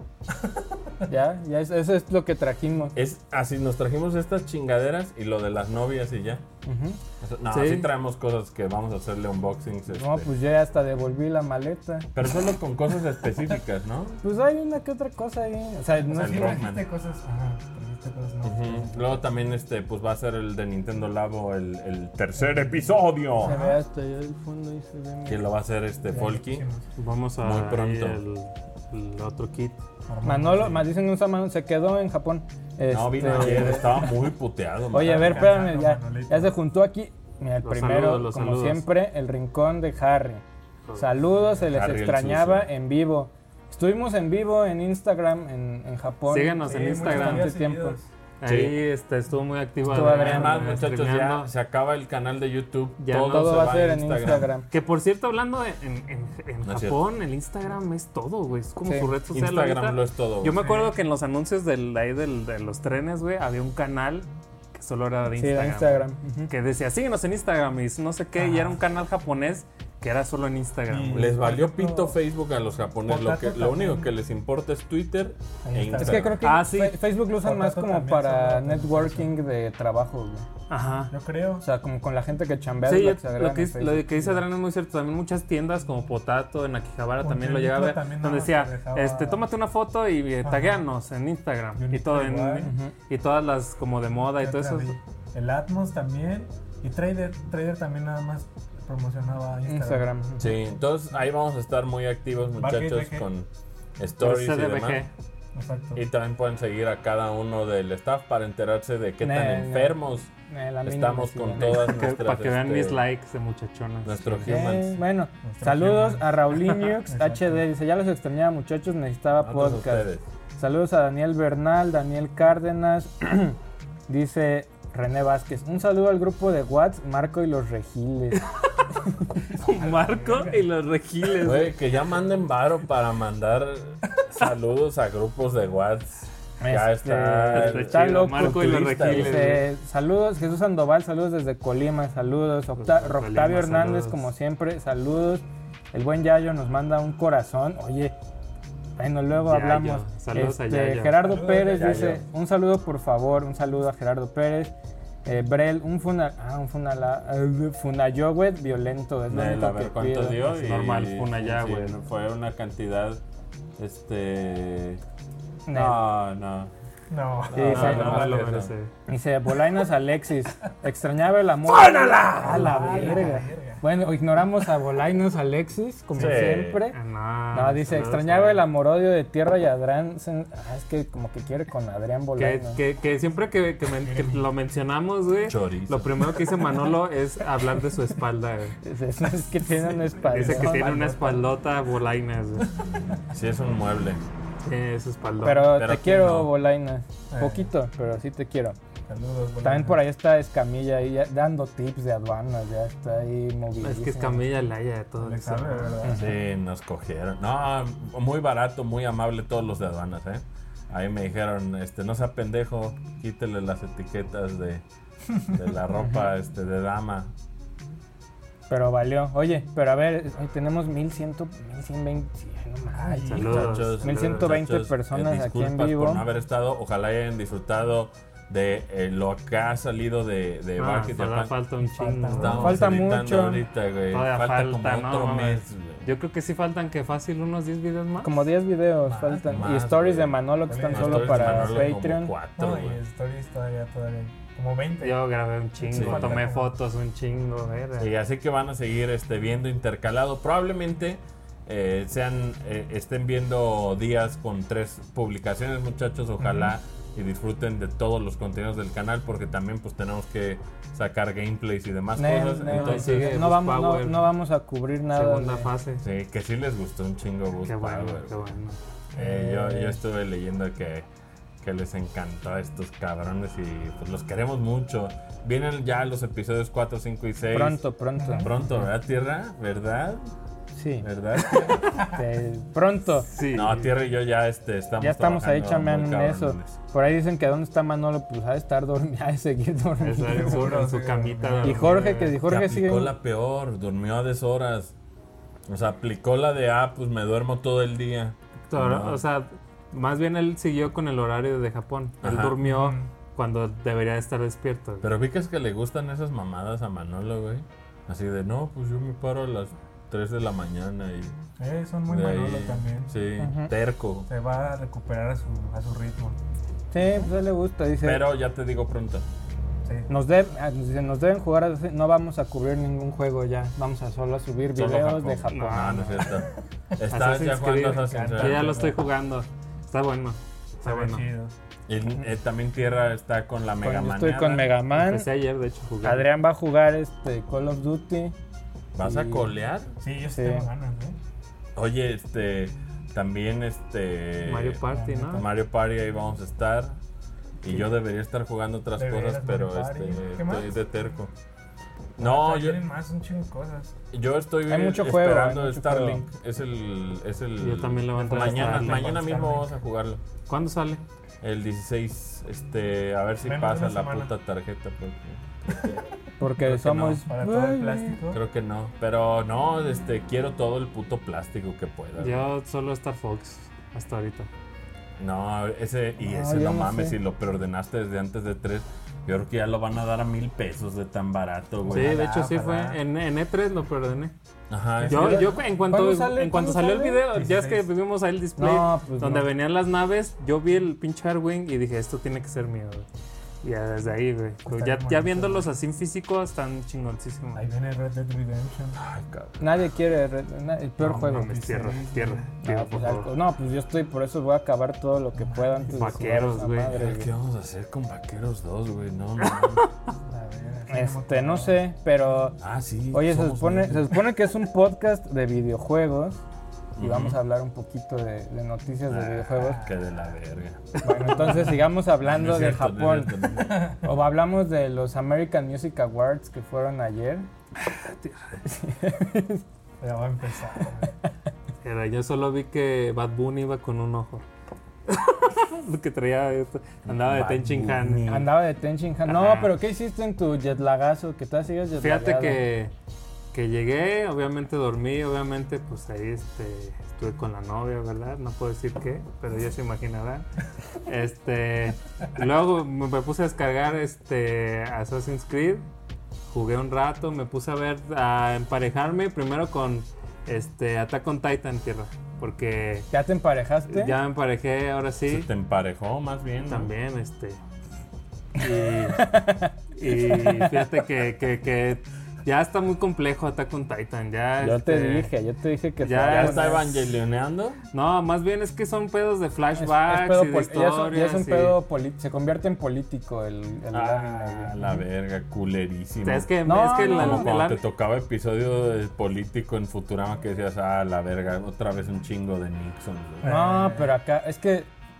Ya, eso es lo que trajimos. Es así, nos trajimos estas chingaderas y lo de las novias y ya. Ujú. No, Sí. sí traemos cosas que vamos a hacerle unboxings. No, pues yo ya hasta devolví la maleta. Pero solo con cosas específicas, ¿no? Pues hay una que otra cosa ahí. O sea, no sea, es el que- Rockman. Trajiste cosas. Ajá, trajiste cosas no. Ujú. Luego también pues va a ser el de Nintendo Labo el tercer episodio. se ve hasta allá del fondo y se ve. Que lo va a hacer Folky. Hicimos. Vamos a Muy pronto. ahí el otro kit. Manolo, más dicen un Manolo, se quedó en Japón. No, vino Este, ayer, estaba muy puteado. Oye, a ver, Descansando, espérame, ya, Manolito. ya se juntó aquí. Mira, el Los primero, saludos, los como saludos. siempre, el rincón de Harry. Saludos, se les Harry el extrañaba sucio. en vivo. Estuvimos en vivo en Instagram, en Japón. Síganos Sí, en muchos Instagram. días Bastante tiempo. seguidos. Ahí estuvo muy activo. Estuvo Adrián, Adrián. Además, muchachos, ya streameando. se acaba el canal de YouTube. Ya todo, no. Todo se va a ser en Instagram. Instagram. Que por cierto, hablando en No es Japón, el Instagram es todo, güey. Es como Sí. su red social. Instagram ahorita. lo es todo. Yo me güey. acuerdo que en los anuncios de los trenes, güey, había un canal que solo era de Sí, Instagram. de Instagram. güey, Ujú. Que decía, síguenos en Instagram y no sé qué. Y era un canal japonés que era solo en Instagram. Y- güey. Les valió Por ejemplo, pito Facebook a los japoneses. Potato Lo único también. que les importa es Twitter Ahí e está. Es Instagram. que creo que Ah, sí. Facebook lo usan más Potato como también para son de networking de trabajo, güey. Ajá. Yo creo. O sea, como con la gente que chambea. Sí, es la que se lo agregan que, en lo Facebook. que dice Adrián es muy cierto. También muchas tiendas como Potato en Akihabara Con también lo llegaba a ver. Uniqlo también Donde nada más decía, te dejaba- tómate una foto y taguéanos en Instagram. Y Uniqlo todo igual. y todas las como de moda y ¿Qué todo otra eso. vi? El Atmos también. Y Trader también nada más promocionaba Instagram. Sí, entonces ahí vamos a estar muy activos, muchachos, BG. con stories y demás. CDBG. Exacto. Y también pueden seguir a cada uno del staff para enterarse de qué tan No. enfermos La mínima, estamos sí, con ya. todas Que- nuestras... para que vean mis likes de muchachonas. Nuestros Sí. humans. Bueno, Nuestro saludos human. a Rauliniux Exacto. HD. Dice, ya los extrañaba, muchachos, necesitaba Nosotros podcast. ustedes. Saludos a Daniel Bernal, Daniel Cárdenas. Dice René Vázquez. Un saludo al grupo de Watts, Marco y los Regiles. Marco y los Regiles. Güey, que ya manden varo para mandar saludos a grupos de WhatsApp. Ya está. Está chido, loco. Marco y los Culturista, Regiles. Dice, saludos, Jesús Sandoval, saludos desde Colima, saludos. Octavio Hernández, saludos. como siempre, saludos. El buen Yayo nos manda un corazón. Oye, bueno, luego Yayo, hablamos. saludos a Yayo. Gerardo Saludos, Pérez Yayo. dice, un saludo por favor, un saludo a Gerardo Pérez. Brel, un Funayowet violento, es lo A único que ver cuánto pido. dio. Es normal, fue una ya, sí, güey. fue una cantidad. Nel. No. Sí, No, sí, No, vale lo eso. merece. Dice, Bolainas Alexis, extrañaba el amor. ¡A la verga! Bueno, ignoramos a Bolainos Alexis, como Sí. siempre. No, dice, saludos extrañaba a- el amor-odio de Tierra y Adrián. Es que como que quiere con Adrián Bolainos. Que siempre que lo mencionamos, güey, Chorizo. lo primero que dice Manolo es hablar de su espalda, güey. Es que tiene una espalda. Dice que tiene una espaldota bolainas, güey. Sí, es un mueble. Es espaldón. Pero Pero te aquí quiero, no. Bolainas. Poquito, pero sí te quiero. Saludos. También por ahí está Escamilla ahí ya dando tips de aduanas, ya está ahí movido. Es que es Camilla la haya de todo Le eso. sabe, ¿verdad? Sí, nos cogieron. No, muy barato, muy amable todos los de aduanas, ¿eh? Ahí me dijeron, no sea pendejo, quítele las etiquetas de la ropa de dama. Pero valió. Oye, pero a ver, hoy tenemos 1120. No mames. Saludos. Muchachos, 1120 muchachos, personas aquí en disculpas vivo. por no haber estado. Ojalá hayan disfrutado de lo que ha salido de Ah, Bucket todavía Japan. falta un chingo. Estamos Falta editando mucho. ahorita, güey. Todavía Falta como falta, no, otro mames. mes, güey. Yo creo que sí faltan que fácil unos 10 videos más. Como 10 videos faltan. más, Y stories güey. de Manolo que están Las solo Stories de para Manolo como Patreon. 4, No, güey. y stories todavía. Como 20. Yo grabé un chingo, Sí. tomé fotos un chingo, verga. Y así que van a seguir viendo intercalado. Probablemente estén viendo días con 3 publicaciones, muchachos. Ojalá y disfruten de todos los contenidos del canal, porque también pues tenemos que sacar gameplays y demás cosas. Entonces, sigue no, Boost vamos, Power. no vamos a cubrir nada. Segunda de- fase. sí, que sí les gustó un chingo Boost Qué bueno, Power. qué bueno. Yo estuve leyendo que les encantó a estos cabrones y pues los queremos mucho. Vienen ya los episodios 4, 5 y 6. Pronto. Pronto, ¿verdad, Tierra? ¿Verdad? Sí. ¿Verdad? Pronto. Sí. No, Tierra y yo ya estamos Ya estamos ahí trabajando chameando en muy eso. cabrones. Por ahí dicen que dónde está Manolo, pues ha de estar dormido, ha de seguir dormido. Está en su Sí, camita. Y dormido, Jorge, que si Que Jorge sigue. aplicó la peor, durmió a deshoras. O sea, aplicó la de, pues me duermo todo el día. No. O sea, más bien él siguió con el horario de Japón. Él Ajá. durmió cuando debería estar despierto. Pero vi que es que le gustan esas mamadas a Manolo, güey. Así de, no, pues yo me paro a las 3 de la mañana y... Son muy de ahí- Manolo también. Sí, Ujú. terco. Se va a recuperar a su ritmo. Sí, pues a él le gusta, dice. Pero ya te digo pronto. Sí. Nos deben jugar, así, no vamos a cubrir ningún juego ya, vamos a solo a subir Solo videos de Japón. No, no es cierto. Estás Assassin's ya jugando Creed, Assassin's que Que ya Creed. lo estoy jugando. Está bueno. Está Se ve bueno. chido. Y también Tierra está con la Mega Yo Man. estoy con Mega Man. Empecé ayer, de hecho, jugando. Adrián va a jugar Call of Duty. ¿Vas a Sí. colear? Sí, yo sí Sí. tengo ganas, Oye, también Mario Party, ¿no? Mario Party ahí vamos a estar. Y yo debería estar jugando otras De cosas, veras, pero Mario Party. ¿Qué más? estoy de terco. No, yo, Tienen más, un chingo de cosas. yo estoy Hay mucho juego, esperando hay mucho Starlink. Es el Yo también le voy a entrar a mañana, Starlink. mañana mismo Starlink. vamos a jugarlo. ¿Cuándo sale? El 16, a ver si Menos de pasa una la semana. puta tarjeta. Porque Creo que somos. Para todo el plástico. Creo que no. Pero no, quiero todo el puto plástico que pueda. Yo solo Star Fox hasta ahorita. No, ese yo no no mames, sé. si lo preordenaste desde antes de 3, yo creo que ya lo van a dar a 1,000 pesos de tan barato, Sí, güey. de hecho sí ojalá. fue. En E3 lo perdoné. Ajá, Yo sí. en cuanto ¿Cuándo sale? en cuanto ¿Cuándo salió el sale? video, ya es que 16. vimos ahí el display No, pues donde no. venían las naves, yo vi el pinche Arwing y dije, esto tiene que ser mío, güey. Y ya desde ahí, güey. Está Ya, bien ya bonito, viéndolos así en físico, están chingoncísimos. Ahí viene Red Dead Redemption. Ay, cabrón. Nadie quiere el peor No juego. mames, tierra, Sí, tierra. Ah, Tierra, pues, por favor. no, pues yo estoy, por eso voy a acabar todo lo que pueda antes Vaqueros, de güey. jugar esa madre, Ay, ¿qué vamos a hacer con Vaqueros 2, güey? No, no. A ver, No sé, pero Ah, sí. oye, se somos supone niños. que es un podcast de videojuegos y vamos a hablar un poquito de noticias de videojuegos. Que de la verga. Bueno, entonces sigamos hablando No es de cierto, Japón. no es cierto. O hablamos de los American Music Awards que fueron ayer. Ya va a empezar. Era, yo solo vi que Bad Bunny iba con un ojo. Que traía esto, andaba de Bad Tenchin Han. Bunny. Andaba de Tenchin Han. No, Ajá. pero ¿qué hiciste en tu jetlagazo? Que tú sigues jetlagado. Fíjate que llegué, obviamente dormí, obviamente pues ahí estuve con la novia, ¿verdad? No puedo decir qué, pero ya se imaginarán. Luego me puse a descargar Assassin's Creed, jugué un rato, me puse a emparejarme primero con Attack on Titan, tierra, porque ¿Ya te emparejaste? ya me emparejé, ahora Se sí. te emparejó más bien, ¿no? También, y fíjate que ya está muy complejo Attack on Titan, ya Yo te dije que ya ¿Ya fuera- está evangelioneando? no, más bien es que son pedos de flashbacks pedo y de ya historias. es un y- pedo se convierte en político el anime, güey. La verga, culerísimo. Es que, No, es que no, Como el cuando te anime- tocaba episodio político en Futurama que decías, la verga, otra vez un chingo de Nixon. güey. No, pero acá es que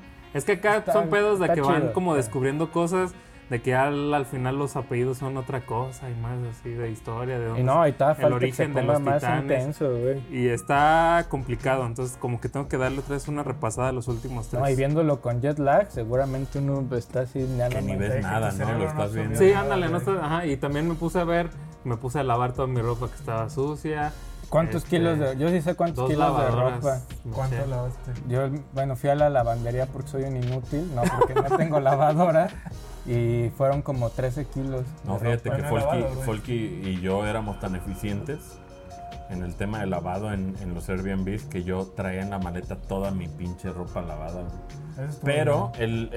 acá son pedos de está que van chido. como descubriendo cosas, de que al final los apellidos son otra cosa y más así de historia, de dónde y no, ahorita el falta que se origen de ponga los más titanes. intenso, güey. Y está complicado, entonces como que tengo que darle otra vez una repasada a los últimos tres. No, y viéndolo con jet lag, seguramente uno está así ya Que no ni más. ves que nada, tu ¿no? cerebro Lo estás no viendo. Sí, Nada, ándale, no güey. está, ajá, y también me puse a lavar toda mi ropa que estaba sucia. ¿Cuántos kilos de...? Yo sí sé cuántos 2 kilos de lavadoras. ropa. me ¿Cuánto eché. lavaste? Yo, bueno, fui a la lavandería porque soy un inútil, no, porque no tengo lavadora. Y fueron como 13 kilos. No, de fíjate ropa. que Bueno, lavado, güey. Folky y yo éramos tan eficientes en el tema de lavado en los Airbnbs que yo traía en la maleta toda mi pinche ropa lavada, güey. Eso estuvo Pero bien.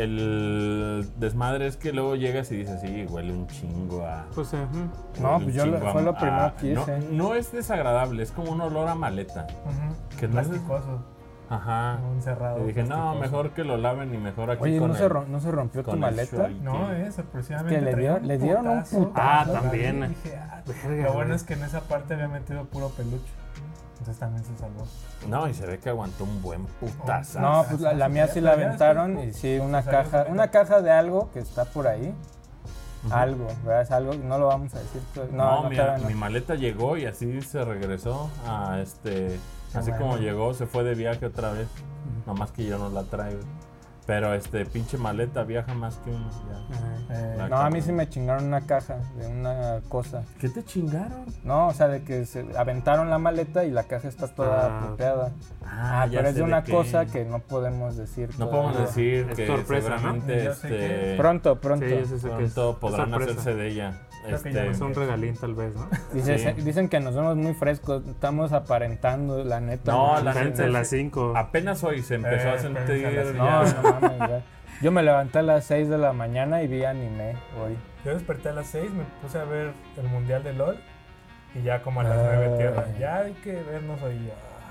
el desmadre es que luego llegas y dices, sí, huele un chingo a... Pues, No, huele pues un yo chingo fue lo primero que no, hice. no es desagradable, es como un olor a maleta. Ujú. Que no es- Plasticoso, Ajá. como un cerrado. Y dije, no, plasticoso. mejor que lo laven y mejor aquí Oye, con ¿no se rompió tu con el maleta? Shuai. No, sorpresivamente. Que le traía le dieron un putazo. Ah, la vi también. y dije, Verga, lo bueno güey. es que en esa parte había metido puro peluche. Entonces también se salvó. No, y se ve que aguantó un buen putazo. No, pues la mía sí la aventaron y sí, una caja de algo que está por ahí. Algo, ¿verdad? Es algo, no lo vamos a decir. No, todavía no. mi maleta llegó y así se regresó a así bueno. como llegó, se fue de viaje otra vez. Nomás que yo no la traigo. Pero pinche maleta viaja más que uno. Ya. Ajá. No, a mí sí me chingaron una caja de una cosa. ¿Qué te chingaron? No, o sea, de que se aventaron la maleta y la caja está toda Ah. puteada. Ah, ya pero es sé de una qué. cosa que no podemos decir. No todavía. podemos decir Es que sorpresa, ¿no? seguramente Yo sé que- Pronto. Sí, yo sí sé que es pronto podrán sorpresa. hacerse de ella. Creo que ya Es un regalín tal vez, ¿no? Dicen que nos vemos muy frescos, estamos aparentando, la neta. No, la Gente, neta, las 5. apenas hoy se empezó a sentir. espérense, No, ya. no mames, ya. Yo me levanté a las 6 de la mañana y vi anime hoy. Yo desperté a las 6, me puse a ver el mundial de LOL. Y ya como a las Ay. 9 tierra. Ya hay que vernos hoy.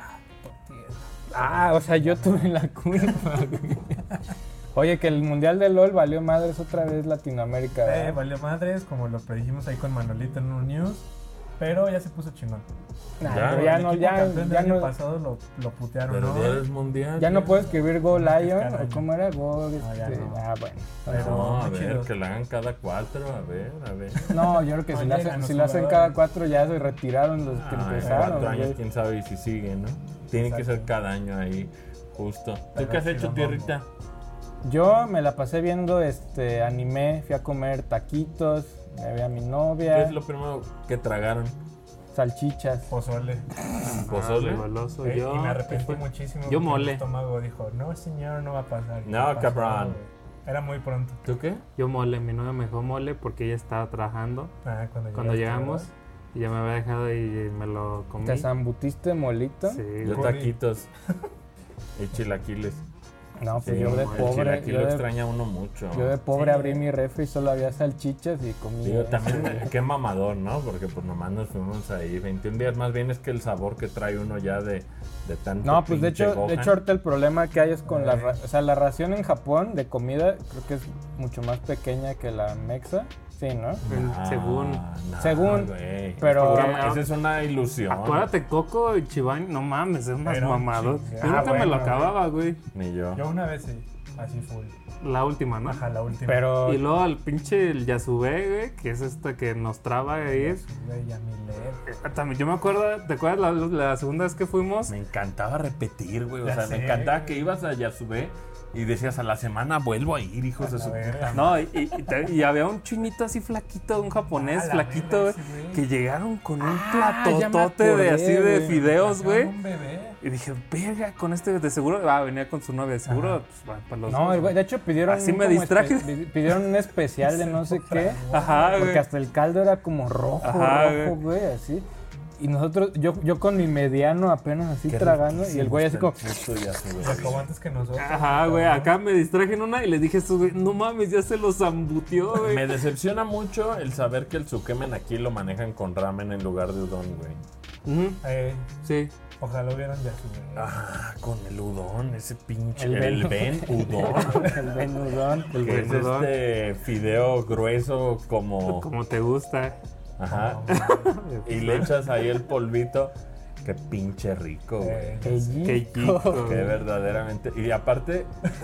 O sea, yo tuve la culpa. Oye, que el mundial de LOL valió madres otra vez Latinoamérica. ¿verdad? Valió madres, como lo predijimos ahí con Manolito en un news. Pero ya se puso chingón. Nah, Ya, pero ya El no, equipo ya, campeón del ya año no, pasado lo putearon, Pero ¿no? ya eres mundial. ya no puedo escribir Go No, es que es Lion, cada o año. cómo era Go. ya no. Bueno. Pero- No, a muy ver, chido. que la hagan cada 4, a ver. No, yo creo que No si la llegan hacen, los si la hacen jugadores. cada 4 ya se retiraron los que En empezaron. 4 años, güey. quién sabe y si siguen, ¿no? Tienen que ser Exacto. cada año ahí, justo. ¿Tú Pero qué has sí hecho, lo tierrita? Yo me la pasé viendo anime, fui a comer taquitos, me vi a mi ¿Qué novia, es lo primero que tragaron? salchichas. Pozole. ¿Pozole? Goloso, Y yo, me ¿qué arrepentí fue? muchísimo. Yo porque mole. Mi estómago dijo, no señor, no va a pasar. Y No, pasó, cabrón. güey. Era muy pronto. ¿Tú qué? Yo mole, mi novia me dejó mole porque ella estaba trabajando cuando llegaste, llegamos ¿verdad? y ya me había dejado y me lo comí. ¿Te zambutiste molito? Sí, Yo güey. taquitos y chilaquiles. No, pues Sí, yo de el pobre, chilaquil yo lo de, extraña uno mucho. yo de pobre Sí. abrí mi refri y solo había salchichas y comí. Digo, eso. también, qué mamador, ¿no? Porque pues nomás nos fuimos ahí 21 días. Más bien es que el sabor que trae uno ya de tanto No, pues de pinche hecho Gohan. ahorita el problema que hay es con o sea, la ración en Japón de comida creo que es mucho más pequeña que la mexa. Sí, ¿no? Según. Güey. Pero- Esa es una ilusión. Acuérdate, Coco y Chivani, no mames, es unas Era un mamados. chingue. Yo nunca me lo bueno, acababa, güey. Ni yo. Yo una vez sí, así full. La última, ¿no? Ajá, la última. Pero Y luego al pinche el Yasube, güey, que es que nos traba a ir. Güey, ya mi leer. También yo me acuerdo, ¿te acuerdas la segunda vez que fuimos? Me encantaba repetir, güey. O Ya sea, sé, me encantaba güey. que ibas a Yasube y decías a la semana vuelvo a ir, hijos de A su la verga. puta. No, y había un chinito así flaquito, un japonés Ah, la flaquito, verga, güey, sí, güey. que llegaron con un ya me platotote de acordé, así de güey. fideos, güey. Un bebé. Y dije, verga, con este de seguro, venía con su novia, de seguro, pues, para los no, dos, el güey, de hecho pidieron Así me como distraje. pidieron un especial de no sé qué. Ajá, güey. Porque hasta el caldo era como rojo, Ajá, rojo, güey, así. Y nosotros, yo con mi mediano apenas así tragando, y el güey así como, Se acabó antes que nosotros. Ajá, güey, acá me distraje en una y le dije a estos güey, no mames, ya se los zambutió, güey. Me decepciona mucho el saber que el tsukemen aquí lo manejan con ramen en lugar de udon, güey. Ujú, sí. Ojalá hubieran ya su Ah, con el udon, ese pinche. El El ben. ben udon. el venudón. El Que es buen udon, este fideo grueso como. como te gusta. Ajá. Y le echas ahí el polvito. Qué pinche rico, güey. Qué Qué chico. chico. Que verdaderamente. Y aparte,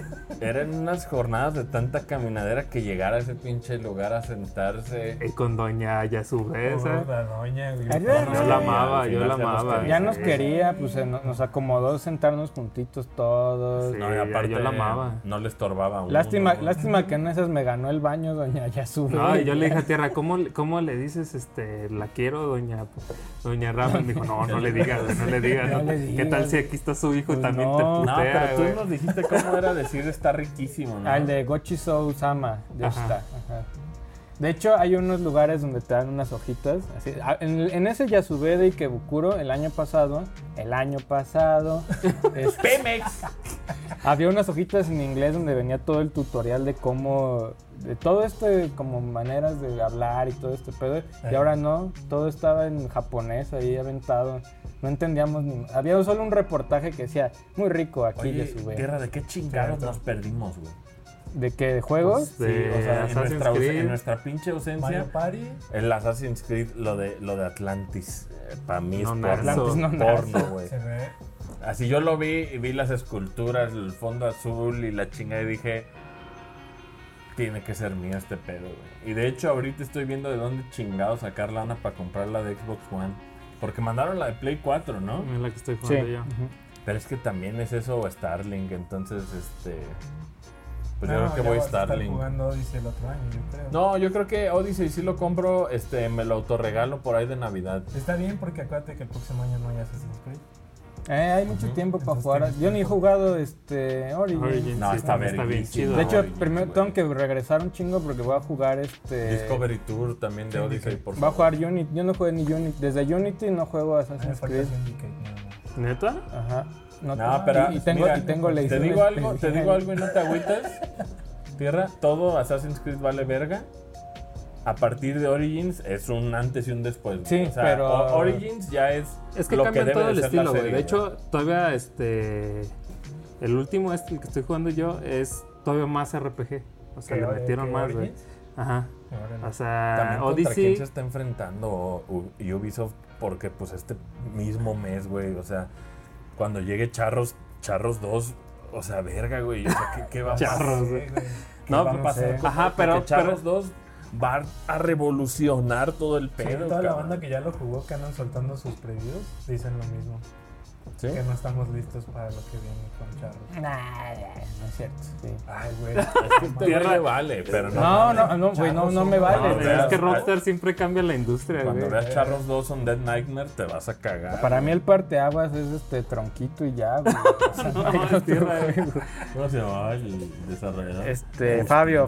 eran unas jornadas de tanta caminadera que llegar a ese pinche lugar a sentarse. Y con doña Yasube, ¿sabes? La doña, güey. Ay, Yo la amaba, al yo final la se los amaba. quería. Ya nos Sí. quería, pues nos acomodó sentarnos juntitos todos. Sí. No, y aparte, yo la amaba. no le estorbaba a uno. Lástima, güey. lástima que en esas me ganó el baño, doña Yasube. No, y yo le dije a Tierra, ¿cómo le dices, la quiero, doña Ramen? Me dijo, no le digas, güey, no le digas. No ¿no? le ¿Qué digas. tal si aquí está su hijo y Pues también no. te No, putea, pero güey? tú nos dijiste cómo era decir está riquísimo, ¿no? Ah, el de Gochiso Sama, de Ajá. esta. Ajá. De hecho, hay unos lugares donde te dan unas hojitas. Así, en ese Yasube de Ikebukuro, el año pasado, Pemex. había unas hojitas en inglés donde venía todo el tutorial de cómo, de todo como maneras de hablar y todo este pedo. Y Ajá. ahora no, todo estaba en japonés ahí aventado. No entendíamos ni. Había solo un reportaje que decía, muy rico aquí Oye, Yasube. Tierra, ¿de qué chingados Cierto. nos perdimos, güey? ¿De qué? ¿De juegos? Pues, de O sea, Assassin's en Creed. nuestra pinche ausencia, Mario Party. el Assassin's Creed, lo de Atlantis, para mí es No, porno. Atlantis no porno, nazo. güey. Se ve. Así yo lo vi y vi las esculturas, el fondo azul y la chingada y dije, tiene que ser mío este pedo, güey. Y de hecho ahorita estoy viendo de dónde chingado sacar lana para comprar la de Xbox One. Porque mandaron la de Play 4, ¿no? Es la que estoy Sí. jugando yo. Ujú. Pero es que también es eso o Starlink, entonces pues yo No, creo que ya voy vas a estar Starlink. jugando Odyssey el otro año, yo creo. No, yo creo que Odyssey sí lo compro, me lo autorregalo por ahí de Navidad. Está bien porque acuérdate que el próximo año no hay Assassin's Creed. Hay mucho tiempo para Entonces jugar. tienes Yo ni he tiempo. jugado Origin. Origin, No, sí, está bien verguísima. chido. De hecho, Origin, primero güey. tengo que regresar un chingo porque voy a jugar Discovery Tour también de Syndicate. Odyssey, por Voy a favor. jugar Unity. Yo no jugué ni Unity. Desde Unity no juego A mí me Assassin's falta Creed. Syndicate nada más. ¿Neta? Ajá. No, pero y tengo, mira, y tengo la te edición digo algo especial. y no te agüitas. Tierra, todo Assassin's Creed vale verga. A partir de Origins es un antes y un después. güey. Sí, o sea, pero- Origins ya es Es que lo que cambian debe todo de el ser la estilo, güey. serie, De hecho, todavía el último el que estoy jugando yo es todavía más RPG. O sea, le metieron más, güey. Origins? Ajá. Órale. O sea, También contra quién Odyssey. se está enfrentando Ubisoft porque pues este mismo mes, güey, o sea, cuando llegue Charros 2, o sea, verga, güey, o sea, ¿qué va a pasar? Charros, Sí, güey. güey. ¿Qué No, va a pues, pasar? con- ajá, porque pero- Charros 2 va a revolucionar todo el Sí, pedo, toda la cabrón. banda que ya lo jugó, que andan soltando sus previews, dicen lo mismo. ¿Sí? Que no estamos listos para lo que viene con Charros. Nah, no es cierto. Sí. Ay, güey. Es que este güey le vale, pero No, güey, no me No, vale. pero es que Rockstar siempre cambia la industria, Cuando güey. veas Charros 2 on Dead Nightmare te vas a cagar. Para mí el parteaguas es Tronquito y ya, güey. O sea, no hay No, otro tierra, juego. ¿Cómo se llamaba el desarrollador? Fabio.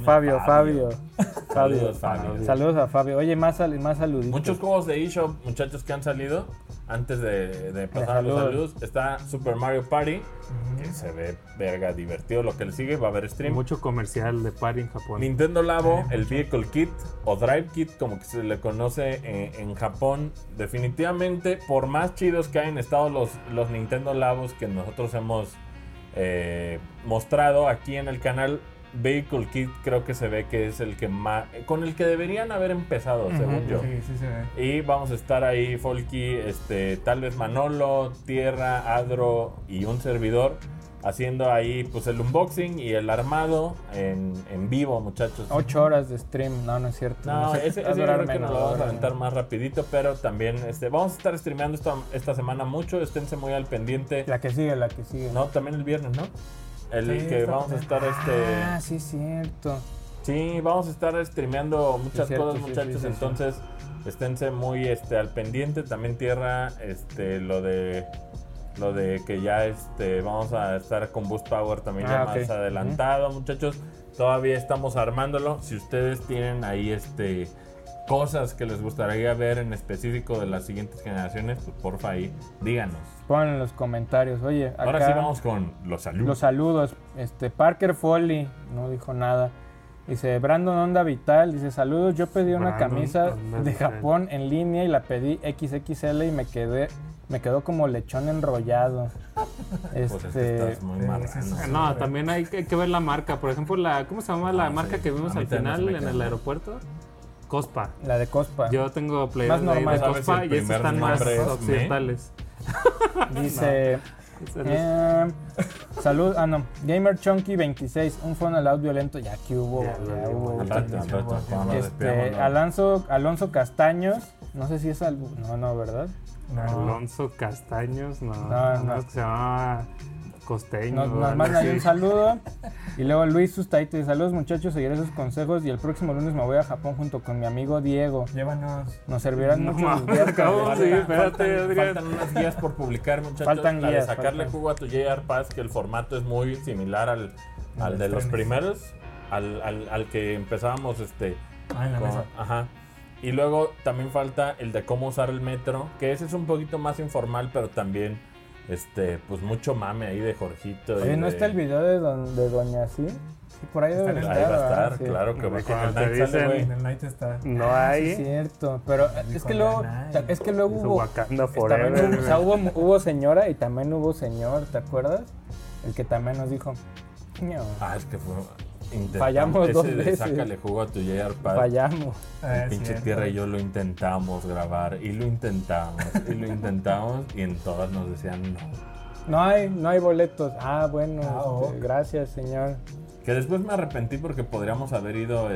Saludos, Fabio. Saludos a Fabio. Oye, más saluditos. Muchos juegos de eShop, muchachos, que han salido. Antes de pasar a los saludos. saludos, está Super Mario Party, que se ve verga divertido. Lo que le sigue va a haber stream. Mucho comercial de party en Japón. Nintendo Labo, el Vehicle Kit o Drive Kit, como que se le conoce en Japón. Definitivamente, por más chidos que hayan estado los Nintendo Labos que nosotros hemos mostrado aquí en el canal, Vehicle Kit creo que se ve que es el que más, con el que deberían haber empezado, según yo. Sí, sí se ve. Y vamos a estar ahí, Folky, tal vez Manolo, Tierra, Adro y un servidor haciendo ahí pues el unboxing y el armado en vivo, muchachos. 8 horas de stream, no es cierto. No, sé, ese va a yo durar creo que nos lo menos, vamos a ¿no? aventar más rapidito, pero también vamos a estar streameando esta semana mucho, esténse muy al pendiente. La que sigue. No, también el viernes, ¿no? El Sí, que está vamos a estar Ah, sí, cierto. Sí, vamos a estar streameando muchas Sí, cierto, cosas, sí, muchachos, sí, entonces esténse muy al pendiente. También Tierra, lo de que ya vamos a estar con Boost Power también ya ok. más adelantado, muchachos. Todavía estamos armándolo. Si ustedes tienen ahí cosas que les gustaría ver en específico de las siguientes generaciones, pues porfa ahí, díganos. Pongan en los comentarios. Oye, acá Ahora sí vamos con los saludos. los saludos. Parker Foley no dijo nada. Dice Brandon Onda Vital, dice saludos, yo pedí una Brandon camisa Onda de Vital. Japón en línea y la pedí XXL y me quedó como lechón enrollado. Pues es que estás muy marrano. sí, sí. No, también hay que ver la marca. Por ejemplo, ¿cómo se llama la marca sí. que vimos A mí al también no se final me en el queda. aeropuerto? Cospa. La de Cospa. Yo tengo playeras Más de ahí normal. de ¿Sabes si Cospa el y esas primer están más nombre es occidentales. Dice salud, Gamer Chunky 26, un Fallout violento, ya que hubo, Ya ya hubo. Al rato, cuando nos despidamos, ¿no? Alonso Castaños, no sé si es no, ¿verdad? No. Alonso Castaños, no. No. Es que se llama Costeño. Nos manda ahí un saludo. Y luego Luis Sustaite, saludos muchachos, seguiré sus consejos y el próximo lunes me voy a Japón junto con mi amigo Diego. Llévanos. Nos servirán No mucho sus mames, guías. cabrón, sí, espérate, Adrián. Faltan unas guías por publicar, muchachos. Faltan La de guías, sacarle faltan. jugo a tu JR Pass, que el formato es muy similar al de los trenes. primeros, al que empezábamos Ah, en la mesa. Ajá. Y luego también falta el de cómo usar el metro, que ese es un poquito más informal, pero también pues mucho mame ahí de Jorgito. Oye, y ¿no de- está el video de Doña Sí? Sí, por ahí Está debe en el- Ahí va a ¿verdad? estar, Sí. claro que va. Cuando En el te Night sale, dicen- güey. En el Night está. No Sí, hay. es cierto, pero es que luego, es que luego Hizo hubo, Wakanda también Forever. hubo, o sea, hubo señora y también hubo señor, ¿te acuerdas? El que también nos dijo, "Ño, Es que fue. Fallamos ese 2 de veces. Sácale jugo a tu JR Pass. fallamos. El pinche Tierra y yo lo intentamos grabar y lo intentamos y en todas nos decían no. No hay boletos. Ah, bueno, ok. gracias, señor. Que después me arrepentí porque podríamos haber ido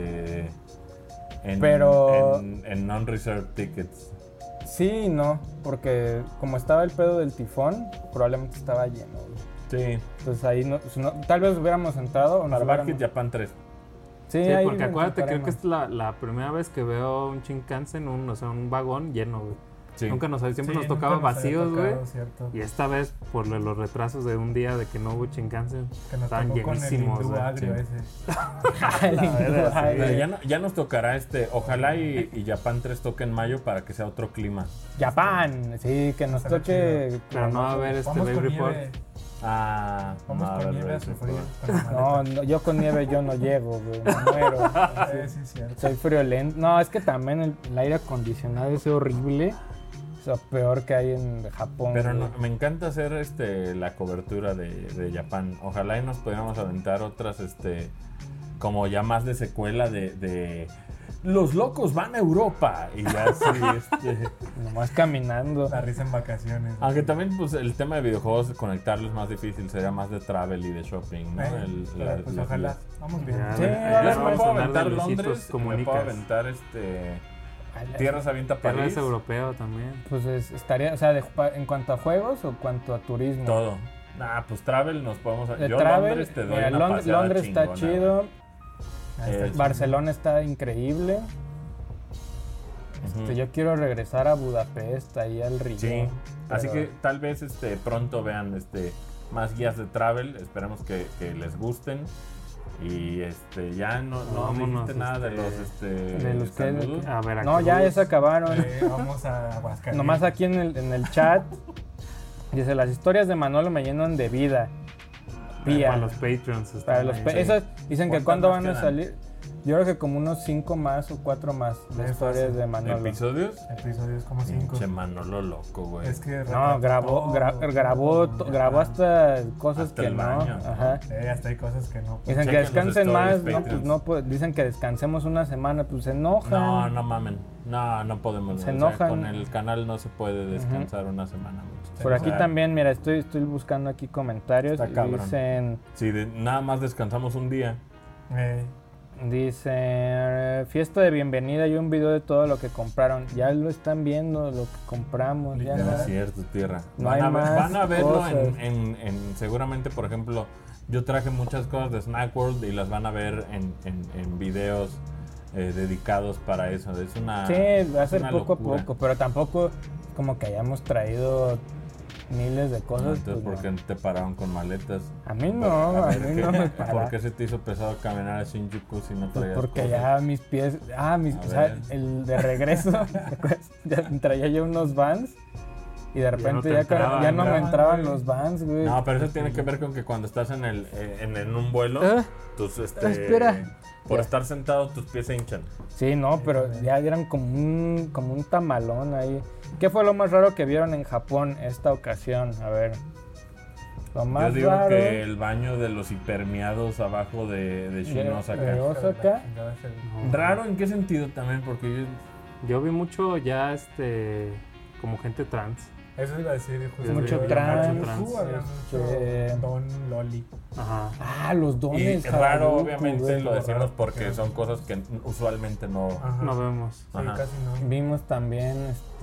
Pero- en non-reserved tickets. Sí y no, porque como estaba el pedo del tifón, probablemente estaba lleno. güey. Sí, Entonces ahí tal vez hubiéramos entrado o nos para Barkit hubiéramos... Japan 3. Sí, Sí, ahí porque lo acuérdate, creo que intentaremos. es la primera vez que veo un Shinkansen, un vagón lleno, güey. Sí. Nunca siempre Sí, nos tocaba nunca nos había vacíos, güey. tocado, cierto. Y esta vez, por los retrasos de un día de que no hubo Shinkansen, Que nos estaban tocó con el llenísimos, hindú güey. agrio sí. ese. Ay, verdad, sí. ay, Pero ya nos tocará ojalá y Japan 3 toque en mayo para que sea otro clima. Japán, sí, que nos Estará toque. Pero no va a haber Vamos Baby con Report. nieve. No, Vamos a con ver, nieve a Baby sufrir. Report. con la No, maleta. no, yo con nieve yo no llego, güey, me muero. Sí, es cierto. Soy friolento. No, es que también el aire acondicionado es horrible. Es lo peor que hay en Japón. Pero güey. me encanta hacer la cobertura de Japón. Ojalá y nos pudiéramos aventar otras como ya más de secuela de los locos van a Europa y ya así Nomás caminando. La risa en vacaciones. aunque también pues el tema de videojuegos conectarlo es más difícil, sería más de travel y de shopping, ¿no? Pero pues ojalá. Vamos bien. Ya, Sí, ya Yo sí me vamos puedo a andar de aventar Luisitos Londres, y me Comunicas. puedo aventar Tierra se avienta Tierra París, es europeo también. Pues estaría, o sea, en cuanto a juegos o cuanto a turismo. todo. Pues travel nos podemos. De Yo travel, Londres te doy mira, una paseada Londres está chingona, chido. Ahí está chido. Barcelona está increíble. Ujú. Yo quiero regresar a Budapest, ahí al río. Sí, así pero- que tal vez pronto vean más guías de travel, esperemos que les gusten. Y ya no Vámonos, dijiste nada de los de los que- saludos. A Veracruz. No, ya se acabaron. Vamos a Aguascalientes. Nomás aquí en el chat dice, las historias de Manolo me llenan de vida. Pía. Para los Patreons. están Para los ahí. esas dicen que ¿Cuántas cuándo más van a quedan? salir. Yo creo que como unos 5 más o 4 más de Es historias fácil. de Manolo. ¿Episodios? Episodios como 5. Pinche Manolo loco, güey. Es que No, grabó hasta cosas Hasta que el no. baño. Ajá. hasta hay cosas que no. Dicen que Chequen los descansen stories, más, no, pues Patreons. no, pues, dicen que descansemos una semana, pues se enojan. No, no mamen. No podemos. Se enojan. Con el canal no se puede descansar una semana. muchachos. Por aquí O sea, también, mira, estoy buscando aquí comentarios. Está Y cabrón. dicen, Si nada más descansamos un día. fiesta de bienvenida y un video de todo lo que compraron. Ya lo están viendo, lo que compramos. Ya No no. es cierto, tierra. No hay más van a verlo cosas. en seguramente, por ejemplo, yo traje muchas cosas de Snack World y las van a ver en videos dedicados para eso. Es una Sí, va a ser una poco locura. a poco, pero tampoco como que hayamos traído miles de cosas. Entonces, pues, ¿por qué no. te pararon con maletas? A mí no, A a ver, mí ¿qué? no me ¿Por para. qué se te hizo pesado caminar a Shinjuku si no traías Porque cosas? ya mis pies, A o sea, ver. el de regreso, ¿te acuerdas? Ya traía yo unos Vans y de repente te entraban, ya no me ¿no? entraban los Vans, güey. No, pero eso tiene que ver con que cuando estás en un vuelo, Ah, tus espera. por Ya. estar sentado tus pies se hinchan. Sí, no, pero ya eran como un tamalón ahí. ¿Qué fue lo más raro que vieron en Japón esta ocasión? A ver. Lo Yo más digo raro. que el baño de los hipermeados abajo de Shinosaka. de Osaka. ¿Raro en qué sentido también? Porque Yo vi mucho ya como gente trans. Eso iba a decir justo. Mucho Había trans. trans. Había Este- mucho Don Loli. Ajá. Ah, los y dones. raro, Harajuku, obviamente, güey. lo decimos raro, porque porque- son cosas que usualmente no. Ajá. No vemos. Sí, Ajá. casi no. Vimos también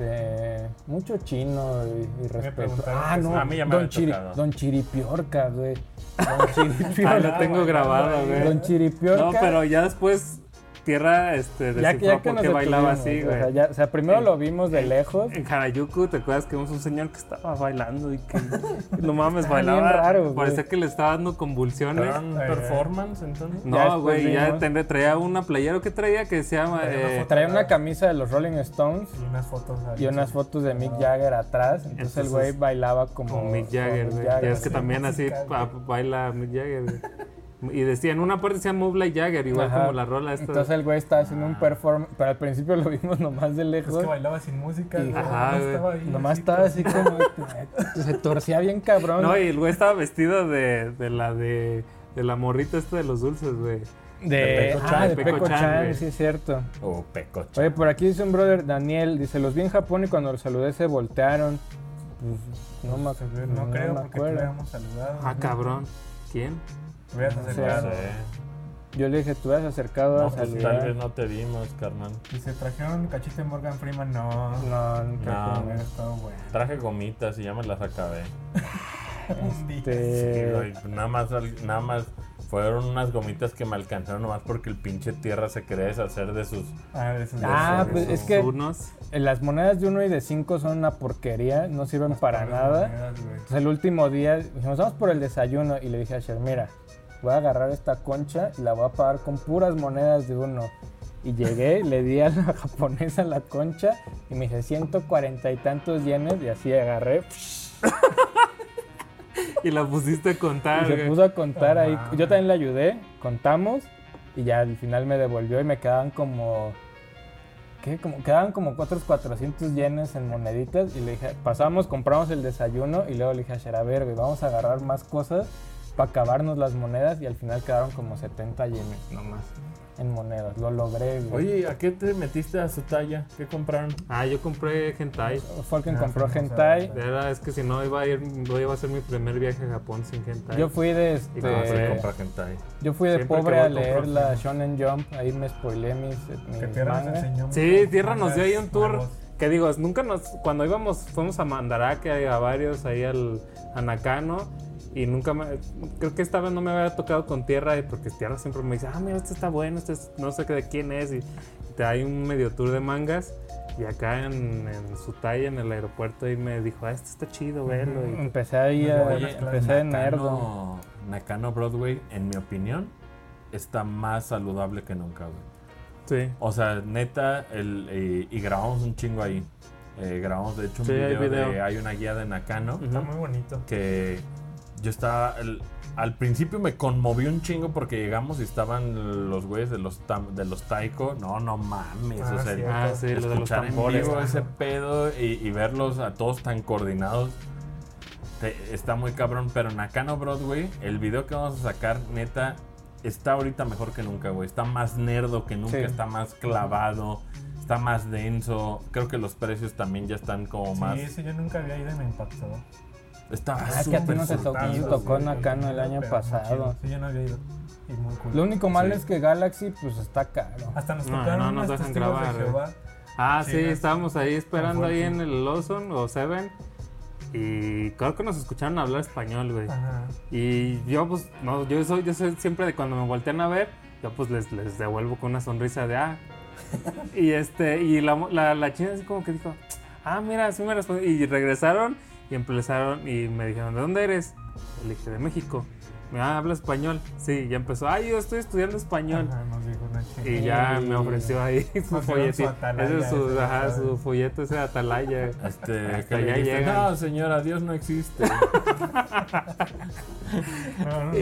mucho chino y respeto. preguntaron Ah, que no, sí. A mí ya me había tocado. Don Chiripiorca, güey. Don Chiripiorca. Ah, lo tengo grabado, güey. Don Chiripiorca. No, pero ya después Tierra descifró por qué bailaba así, güey. O sea, primero lo vimos de lejos. En Harajuku, ¿te acuerdas que vimos un señor que estaba bailando y que no mames, Está bien bailaba? raro, güey. Parecía que le estaba dando convulsiones. ¿Era un performance entonces? Ya No, después güey, ya vimos. traía una playera que traía que se llama Traía una camisa de los Rolling Stones Y unas fotos. y unas fotos de Mick Jagger atrás. Entonces el güey bailaba como Mick Jagger, como güey. Mick Jagger, Ya es que sí. también así musical, baila Mick Jagger, güey. Y decía, en una parte decía Move Like Jagger, igual Ajá. como la rola esta. Entonces el güey estaba haciendo un performance, pero al principio lo vimos nomás de Es lejos. que bailaba sin música. Y- güey, Ajá, nomás güey. estaba ahí. Nomás estaba así como se torcía bien cabrón. No, y el güey estaba vestido de la morrita esta de los dulces, güey. de Peco Chan, de Peco Peco Chan, Chan, güey. sí es cierto. O pecocha. Oye, por aquí dice un brother, Daniel, dice, los vi en Japón y cuando los saludé se voltearon. Pues, no No creo me porque te acuerdo. hubiéramos saludado. Ah, cabrón. ¿Quién? Te hubieras No sé. acercado. Yo le dije, tú has acercado No, a pues saludar. tal vez no te vimos, carnal. Dice, trajeron cachito de Morgan Freeman. No. No, nunca No. Hubiera estado bueno. Traje gomitas y ya me las acabé. Un día. Sí, güey, nada más fueron unas gomitas que me alcanzaron nomás porque el pinche tierra se quería deshacer de sus... Ah, de esos Ah, de pues esos- es que Unos. las monedas de 1 y de 5 son una porquería, no sirven para nada. monedas, güey. Entonces el último día dijimos, vamos por el desayuno y le dije a Sher, mira, voy a agarrar esta concha y la voy a pagar con puras monedas de 1. Y llegué, le di a la japonesa la concha y me dije 140 y tantos yenes y así agarré Y la pusiste a contar, y se güey. puso a contar ahí. mames. Yo también le ayudé, contamos y ya al final me devolvió y me quedaban como... ¿Qué? Quedaban como otros 400 yenes en moneditas y le dije, pasamos, compramos el desayuno y luego le dije a Sher, a ver, güey, vamos a agarrar más cosas para acabarnos las monedas y al final quedaron como 70 yenes nomás en monedas. Lo logré, güey. Oye, ¿a qué te metiste a su talla? ¿Qué compraron? Ah, yo compré hentai. Fue el que Ah, compró fuimos hentai. De verdad, es que si no iba a ser mi primer viaje a Japón sin hentai. Yo fui de Y Se compré. compra hentai. yo fui de Siempre que pobre voy a compro leer la hentai. Shonen Jump, ahí me spoileé mis Que Tierra nos mangas. enseñó Sí, muchos Tierra nos dio ahí un mangas tour. nuevos. Que digo, cuando fuimos a Mandarake, a varios, ahí a Nakano. Y creo que esta vez no me había tocado con Tierra, porque Tierra siempre me dice, mira, este está bueno, no sé de quién es. Y te hay un medio tour de mangas. Y acá en su talla, en el aeropuerto, ahí me dijo, este está chido, verlo. Y Empecé ahí, Oye, empecé de nerdo. Nakano Broadway, en mi opinión, está más saludable que nunca, güey. sí. O sea, neta, y grabamos un chingo ahí. Grabamos, de hecho, un Sí, hay video, video. hay una guía de Nakano Ujú. Está muy bonito. que Yo estaba... Al principio me conmovió un chingo porque llegamos y estaban los güeyes de los Taiko. No mames. Ah, o sea, cierto. Sí, lo de los escuchar en tambores. vivo Ajá. ese pedo y verlos a todos tan coordinados. Está muy cabrón. Pero Nakano Broadway, el video que vamos a sacar, neta, está ahorita mejor que nunca, güey. Está más nerdo que nunca, Sí. está más clavado, está más denso. Creo que los precios también ya están como más... Sí, ese yo nunca había ido y me impactó. Estaba Es que a ti no te súper tocó Sí, Nakano el año pero muy pasado. chido. Sí, yo no había ido. Y muy cool. Lo único malo Sí. es que Galaxy, pues está caro. Hasta nos No, tocaron no nos unos dejan testigos grabar, de Jehová. Ah, sí, Sí, estábamos ahí esperando ahí fuerza. en el Lawson o Seven. Y creo que nos escucharon hablar español, güey. Ajá. Y yo, pues, no, yo soy siempre de cuando me voltean a ver, yo pues les devuelvo con una sonrisa de y la china así como que dijo, mira, sí me respondió. Y regresaron y empezaron y me dijeron, ¿de dónde eres? Le dije, de México. ¿Habla español? Sí, ya empezó. Yo estoy estudiando español. Ajá, nos dijo una chica. Y ya me ofreció ahí su Nos dieron su folletito. atalaya, Ese es su, ese, ajá, ¿sabes? su folleto, ese de atalaya. Hasta Hasta que ya le dijiste, llegan. no, señora, Dios no existe. No.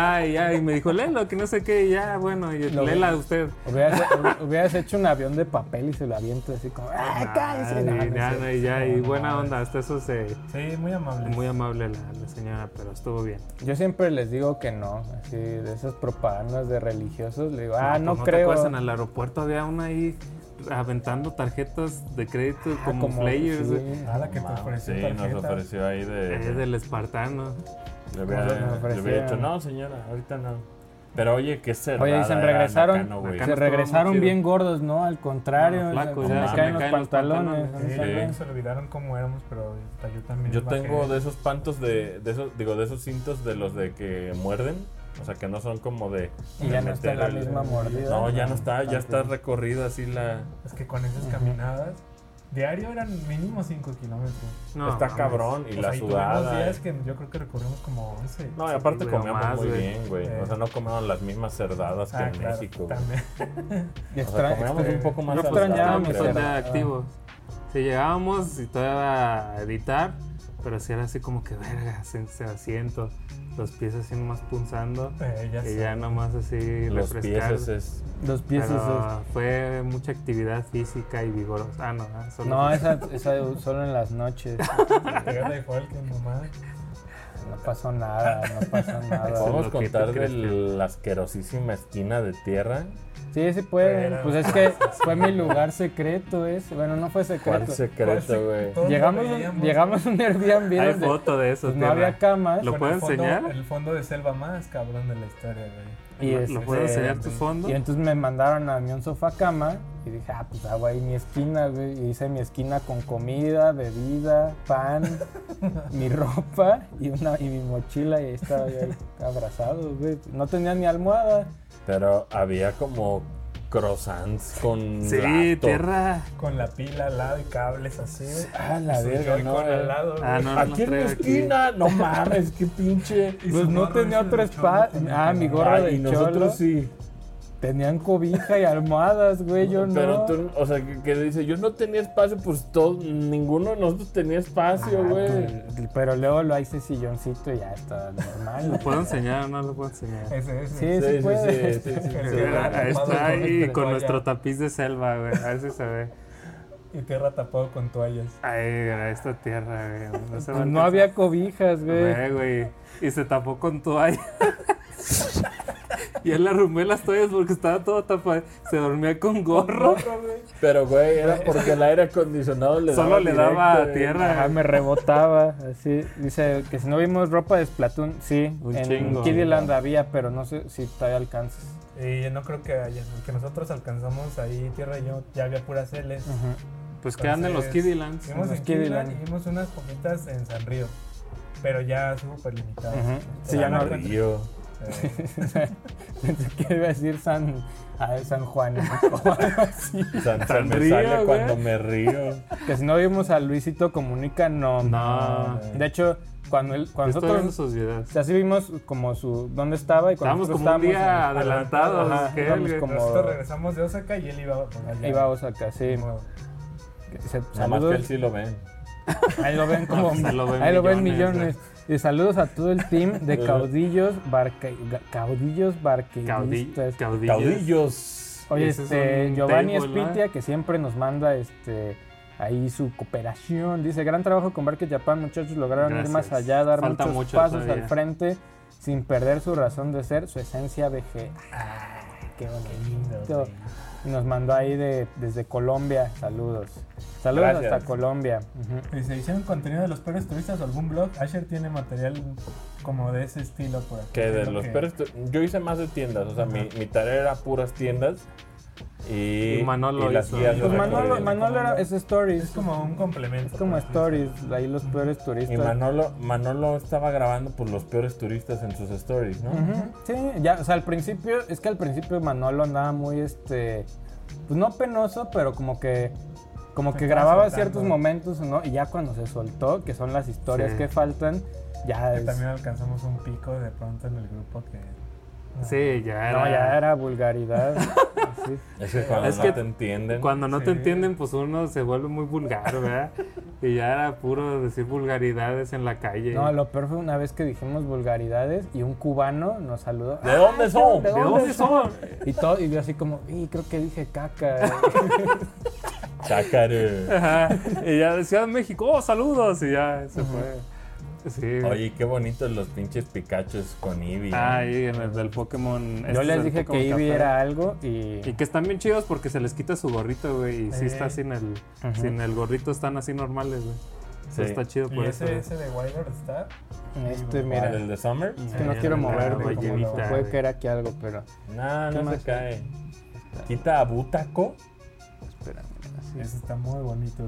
Y me dijo, léelo, que no sé qué, y ya, bueno, y Lo- léela usted. Hubieras hecho un avión de papel y se lo avienta así como, cállese! No, no es cierto. Y buena onda, hasta eso Sí, muy amable. muy amable la señora, pero estuvo bien. Yo siempre les digo que no, así de esas propagandas de religiosos, le digo, no pues, ¿te creo. acuerdas? En el aeropuerto había una ahí aventando tarjetas de crédito como players, sí. güey. Ah, la que te ofreció Sí, tarjeta. nos ofreció ahí Es del espartano. Le hubiera, Nos le hubiera ofrecieron. dicho, no, señora, ahorita no. Pero oye, qué cerrada Oye, y se era regresaron, Nakano, güey. Nakano se estuvo regresaron muy chido. bien gordos, ¿no? Al contrario, No, flacos, se ya me se caen me los caen los pantalones. pantalones. a mí Sí, también. se olvidaron cómo éramos, pero hasta yo también. Yo bajé. tengo de esos pantos de esos cintos de los de que muerden. O sea, que no son como de... Y ya de no está meter la el- misma mordida. No, ya no está, ya Ok. está recorrida así la... Es que con esas caminadas, diario eran mínimo 5 kilómetros. No, está mames. cabrón y O la sea, y tuvimos sudada. días que yo creo que recorrimos como 11. No, y aparte güey, comíamos más, muy güey. bien, güey. O sea, no comíamos las mismas cerdadas que en claro, México. güey. también. Y O sea, comíamos un poco más yo ajustado, extrañaba mi Estábamos pero- todavía cerrada. activos. Si llegábamos y todavía a editar, pero sí era así como que verga, se asiento, los pies así nomás punzando Ya y sé. ya nomás así Los refrescar. pies es... Los pies Pero fue mucha actividad física y vigorosa. Solo No, esa solo en las noches. Pegada de Falken, nomás. No pasó nada, no pasó nada. ¿Podemos lo que tú contar de crees que- la asquerosísima esquina de tierra? Sí, sí pueden. Pero- Pues es que fue mi lugar secreto ese. Bueno, no fue ¿Cuál secreto. secreto, güey? Todos Llegamos, lo veíamos. llegamos a un Airbnb hay donde foto de eso. pues, no tierra. había camas. ¿Lo Con puedo el fondo- enseñar? El fondo de selva más cabrón de la historia, güey. Y ¿Lo puedo enseñar tu fondo? Y entonces me mandaron a mí un sofá cama y dije, pues hago ahí mi esquina, güey. Y hice mi esquina con comida, bebida, pan, mi ropa y mi mochila y ahí estaba yo ahí abrazado, güey. No tenía ni almohada. Pero había como croissants con Sí, lato. tierra. Con la pila al lado y cables así, güey. La Su verga, Joy-Con no, al lado, güey. No, Aquí en mi traigo aquí. esquina, no mames, qué pinche. Y Pues su no gorro tenía ese otro de espacio. cholo con el Ah, que mi va. gorro de y nosotros cholo. sí. Tenían cobija y almohadas, güey. Yo Pero no. tú, o sea, que dice, yo no tenía espacio, pues ninguno de nosotros tenía espacio, güey. Pues, pero luego lo hice silloncito y ya está ¿Lo normal. puedo enseñar o no lo puedo enseñar? Ese. Sí, sí puede. sí, sí, sí. Ahí está Tapado ahí con con toalla. nuestro tapiz de selva, güey. A ver si se ve. Y tierra tapado con toallas. Ahí, esta tierra, güey. No, se va a Pues no alcanzar. había cobijas, güey. Güey. Y se tapó con toalla. Y él le arrumé las toallas porque estaba todo tapado. Se dormía con gorro. Pero, güey, era porque el aire acondicionado le daba Solo le daba directo, tierra. Ajá, me rebotaba, así. Dice que si no vimos ropa de Splatoon, sí. Un en chingo. Kiddyland había, pero no sé si todavía alcanzas. Y no creo que haya. Que nosotros alcanzamos ahí, tierra y yo, ya había puras L's. Ujú. Pues que anden los Entonces, Kiddylands. Vimos Los en Kiddyland Kiddyland. y vimos unas poquitas en San Río. Pero ya súper limitadas. Ujú. Sí, San ya no. Río. Pensé que iba a decir San Juan. O algo así. Se me Río, sale güey. cuando me río. Que si no vimos a Luisito Comunica, no. No. De hecho, cuando Yo estoy viendo nosotros. sus videos. O sea, sí vimos como dónde estaba y cuando Estábamos nosotros como un día en- adelantados. Ajá, que él, íbamos güey. como- Nosotros regresamos de Osaka y él iba por allá. Íbamos acá, sí. Como- Dice, Nada más que él saludos. sí lo ve. Ahí lo ven como... Pues ahí lo ven ahí lo ven millones, millones. Y saludos a todo el team de caudillos barqueristas. Caudillos. Oye, Ese es un Giovanni table, ¿no? Espitia, que siempre nos manda ahí su cooperación. Dice, gran trabajo con Barque Japan, muchachos, lograron ir Gracias. más allá, dar Falta muchos mucho pasos todavía. al frente sin perder su razón de ser, su esencia VG. Qué bonito. Y nos mandó ahí desde Colombia, saludos. Saludos Gracias. hasta Colombia. Ujú. ¿Y se hicieron contenido de los peores turistas o algún blog? Asher tiene material como de ese estilo por aquí. Que de Creo los que- peores. Yo hice más de tiendas. O sea, mi tarea era puras tiendas. Y Manolo las hizo. guías de Pues recorrido. Manolo es stories. Es como un complemento. Es como por así stories, decirlo. ahí los peores turistas. Y Manolo estaba grabando por los peores turistas en sus stories, ¿no? Ujú, sí, ya, o sea, al principio Manolo andaba muy, pues no penoso, pero como que Se grababa estaba ciertos soltando. momentos, ¿no? Y ya cuando se soltó, que son las historias Sí. que faltan, ya Que es... también alcanzamos un pico de pronto en el grupo que... Sí, ya era. No, ya era vulgaridad. Sí. Es que cuando Es no que te entienden. Cuando no te Sí. entienden, pues uno se vuelve muy vulgar, ¿verdad? Y ya era puro decir vulgaridades en la calle. No, lo peor fue una vez que dijimos vulgaridades y un cubano nos saludó. ¿De dónde son? ¿De ¿De dónde son? Y yo así como, creo que dije caca. Chácare. Ajá. Y ya decía México, oh, saludos. Y ya se fue. Sí. Oye, qué bonitos los pinches Pikachus con Eevee. Ahí en el del Pokémon. Yo les del dije Pokémon que Eevee Café. era algo y... Y que están bien chidos porque se les quita su gorrito, güey. Y sí está sin el gorrito, están así normales, güey. Sí. Está chido por Y eso. ese de Wilder está... mira, ¿El de Summer? es que no Sí, quiero la moverme, como ballenita, puede güey. caer aquí algo, pero... No, ¿Qué no más? se cae. Quita a Butaco. Espérame, Ese está muy bonito.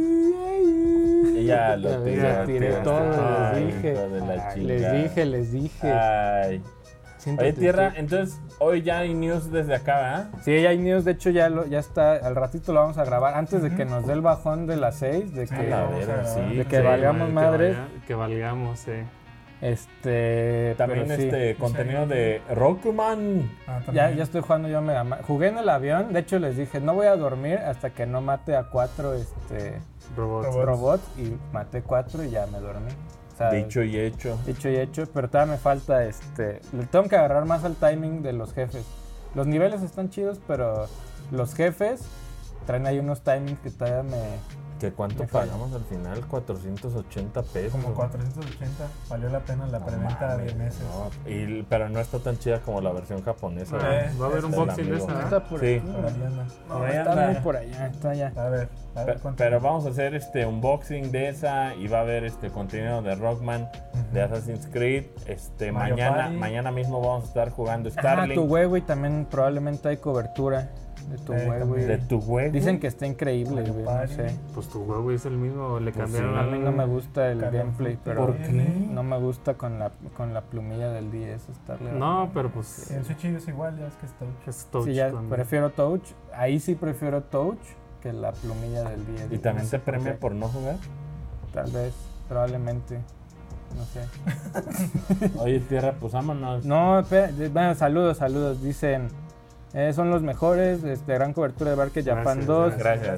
Y ya lo Ya tiré todo, Ay, les dije. hijo de la Les chingada. les dije. Ay. Siéntate Oye, Tierra, tú. entonces hoy ya hay news desde acá, ¿verdad? Sí, ya hay news, de hecho ya está, al ratito lo vamos a grabar, antes de que nos dé el bajón de las 6, de Sí, que... A vamos ver, a sí. de que Sí, valgamos güey, madres. Que valgamos, sí. También pero sí. contenido de Rockman. Ya estoy jugando yo Mega Man. Jugué en el avión, de hecho les dije, no voy a dormir hasta que no mate a 4 Robots. robots y maté 4 y ya me dormí. O sea, Dicho y hecho. dicho y hecho, pero todavía me falta le tengo que agarrar más al timing de los jefes. Los niveles están chidos, pero los jefes traen ahí unos timings que todavía ¿Que cuánto Me falla. pagamos al final? 480 pesos. Como 480. Valió la pena la No preventa de mames, meses. no. Pero no está tan chida como la versión japonesa. Va a haber un Del boxing de amigo. esa, ¿eh? está por Sí. aquí. Por ahí anda. No, Por ahí está anda. muy por allá, está allá. A ver cuánto. Pero vamos a hacer unboxing de esa y va a haber contenido de Rockman, de Assassin's Creed. Mario Party. Mañana mismo vamos a estar jugando Ah, Starlink. tu Huawei también probablemente hay cobertura de tu Huawei. también. De tu juego. Dicen que está increíble, Mario güey, no Party. sé. Pues tu huevo es el mismo, le Pues cambiaron sí. A mí no me gusta el Call of gameplay, Duty pero ¿Por qué? no me gusta con la plumilla del 10 estarle. No, pero pues En Switch es igual, ya es que está. es touch. Sí, ya con- prefiero touch. Ahí sí prefiero touch que la plumilla del 10. ¿Y también No sé te premia qué. por no jugar? Tal vez, probablemente. No sé. Oye, Tierra, pues vámonos. No, espera, bueno, saludos. Dicen, son los mejores. Gran cobertura de Barque Japan Gracias, 2. Gracias.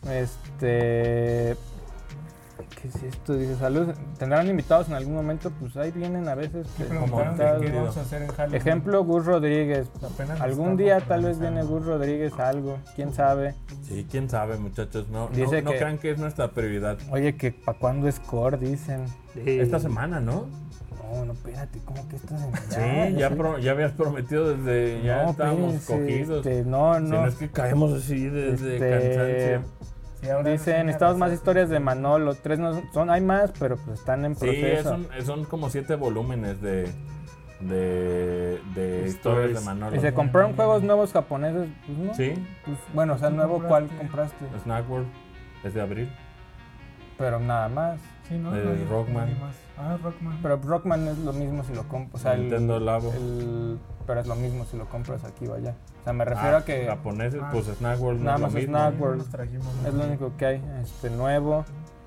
¿Qué es esto? Dice, saludos. ¿Tendrán invitados en algún momento? Pues ahí vienen a veces. Me Como preguntaron de qué invitado. vamos a hacer en Halloween. Ejemplo, Gus Rodríguez. Apenas Algún estamos día tal vez viene organizando. Gus Rodríguez a algo. ¿Quién sabe? Sí, quién sabe, muchachos. No Dice que- crean que es nuestra prioridad. Oye, que ¿para cuándo es core? Dicen. Sí. Esta semana, ¿no? No, espérate, ¿cómo que esta semana? Sí, ya habías prometido desde. Ya No, estábamos espérense, cogidos. no, Si no es que caemos así de cansancio. Sí, ahora Dicen, nos necesitamos más viene a historias de Manolo. 3 no son, hay más, pero pues están en Sí, proceso. son como 7 volúmenes de historias de Manolo. Y se compraron juegos nuevos japoneses. Pues no. Sí, Pues, bueno, o sea, ¿Tú nuevo, ¿cuál compraste? Snack World es de abril. Pero nada más. Sí, ¿no? de No hay- Rockman. no hay más. Ah, Rockman. Pero Rockman es lo mismo si lo compras. O sea, Nintendo Labo. pero es lo mismo si lo compras aquí o allá. O sea, me refiero a que japoneses, Ah. pues Snack World no Nada es lo más mismo. Snack World. Nos trajimos es lo único que hay. Nuevo.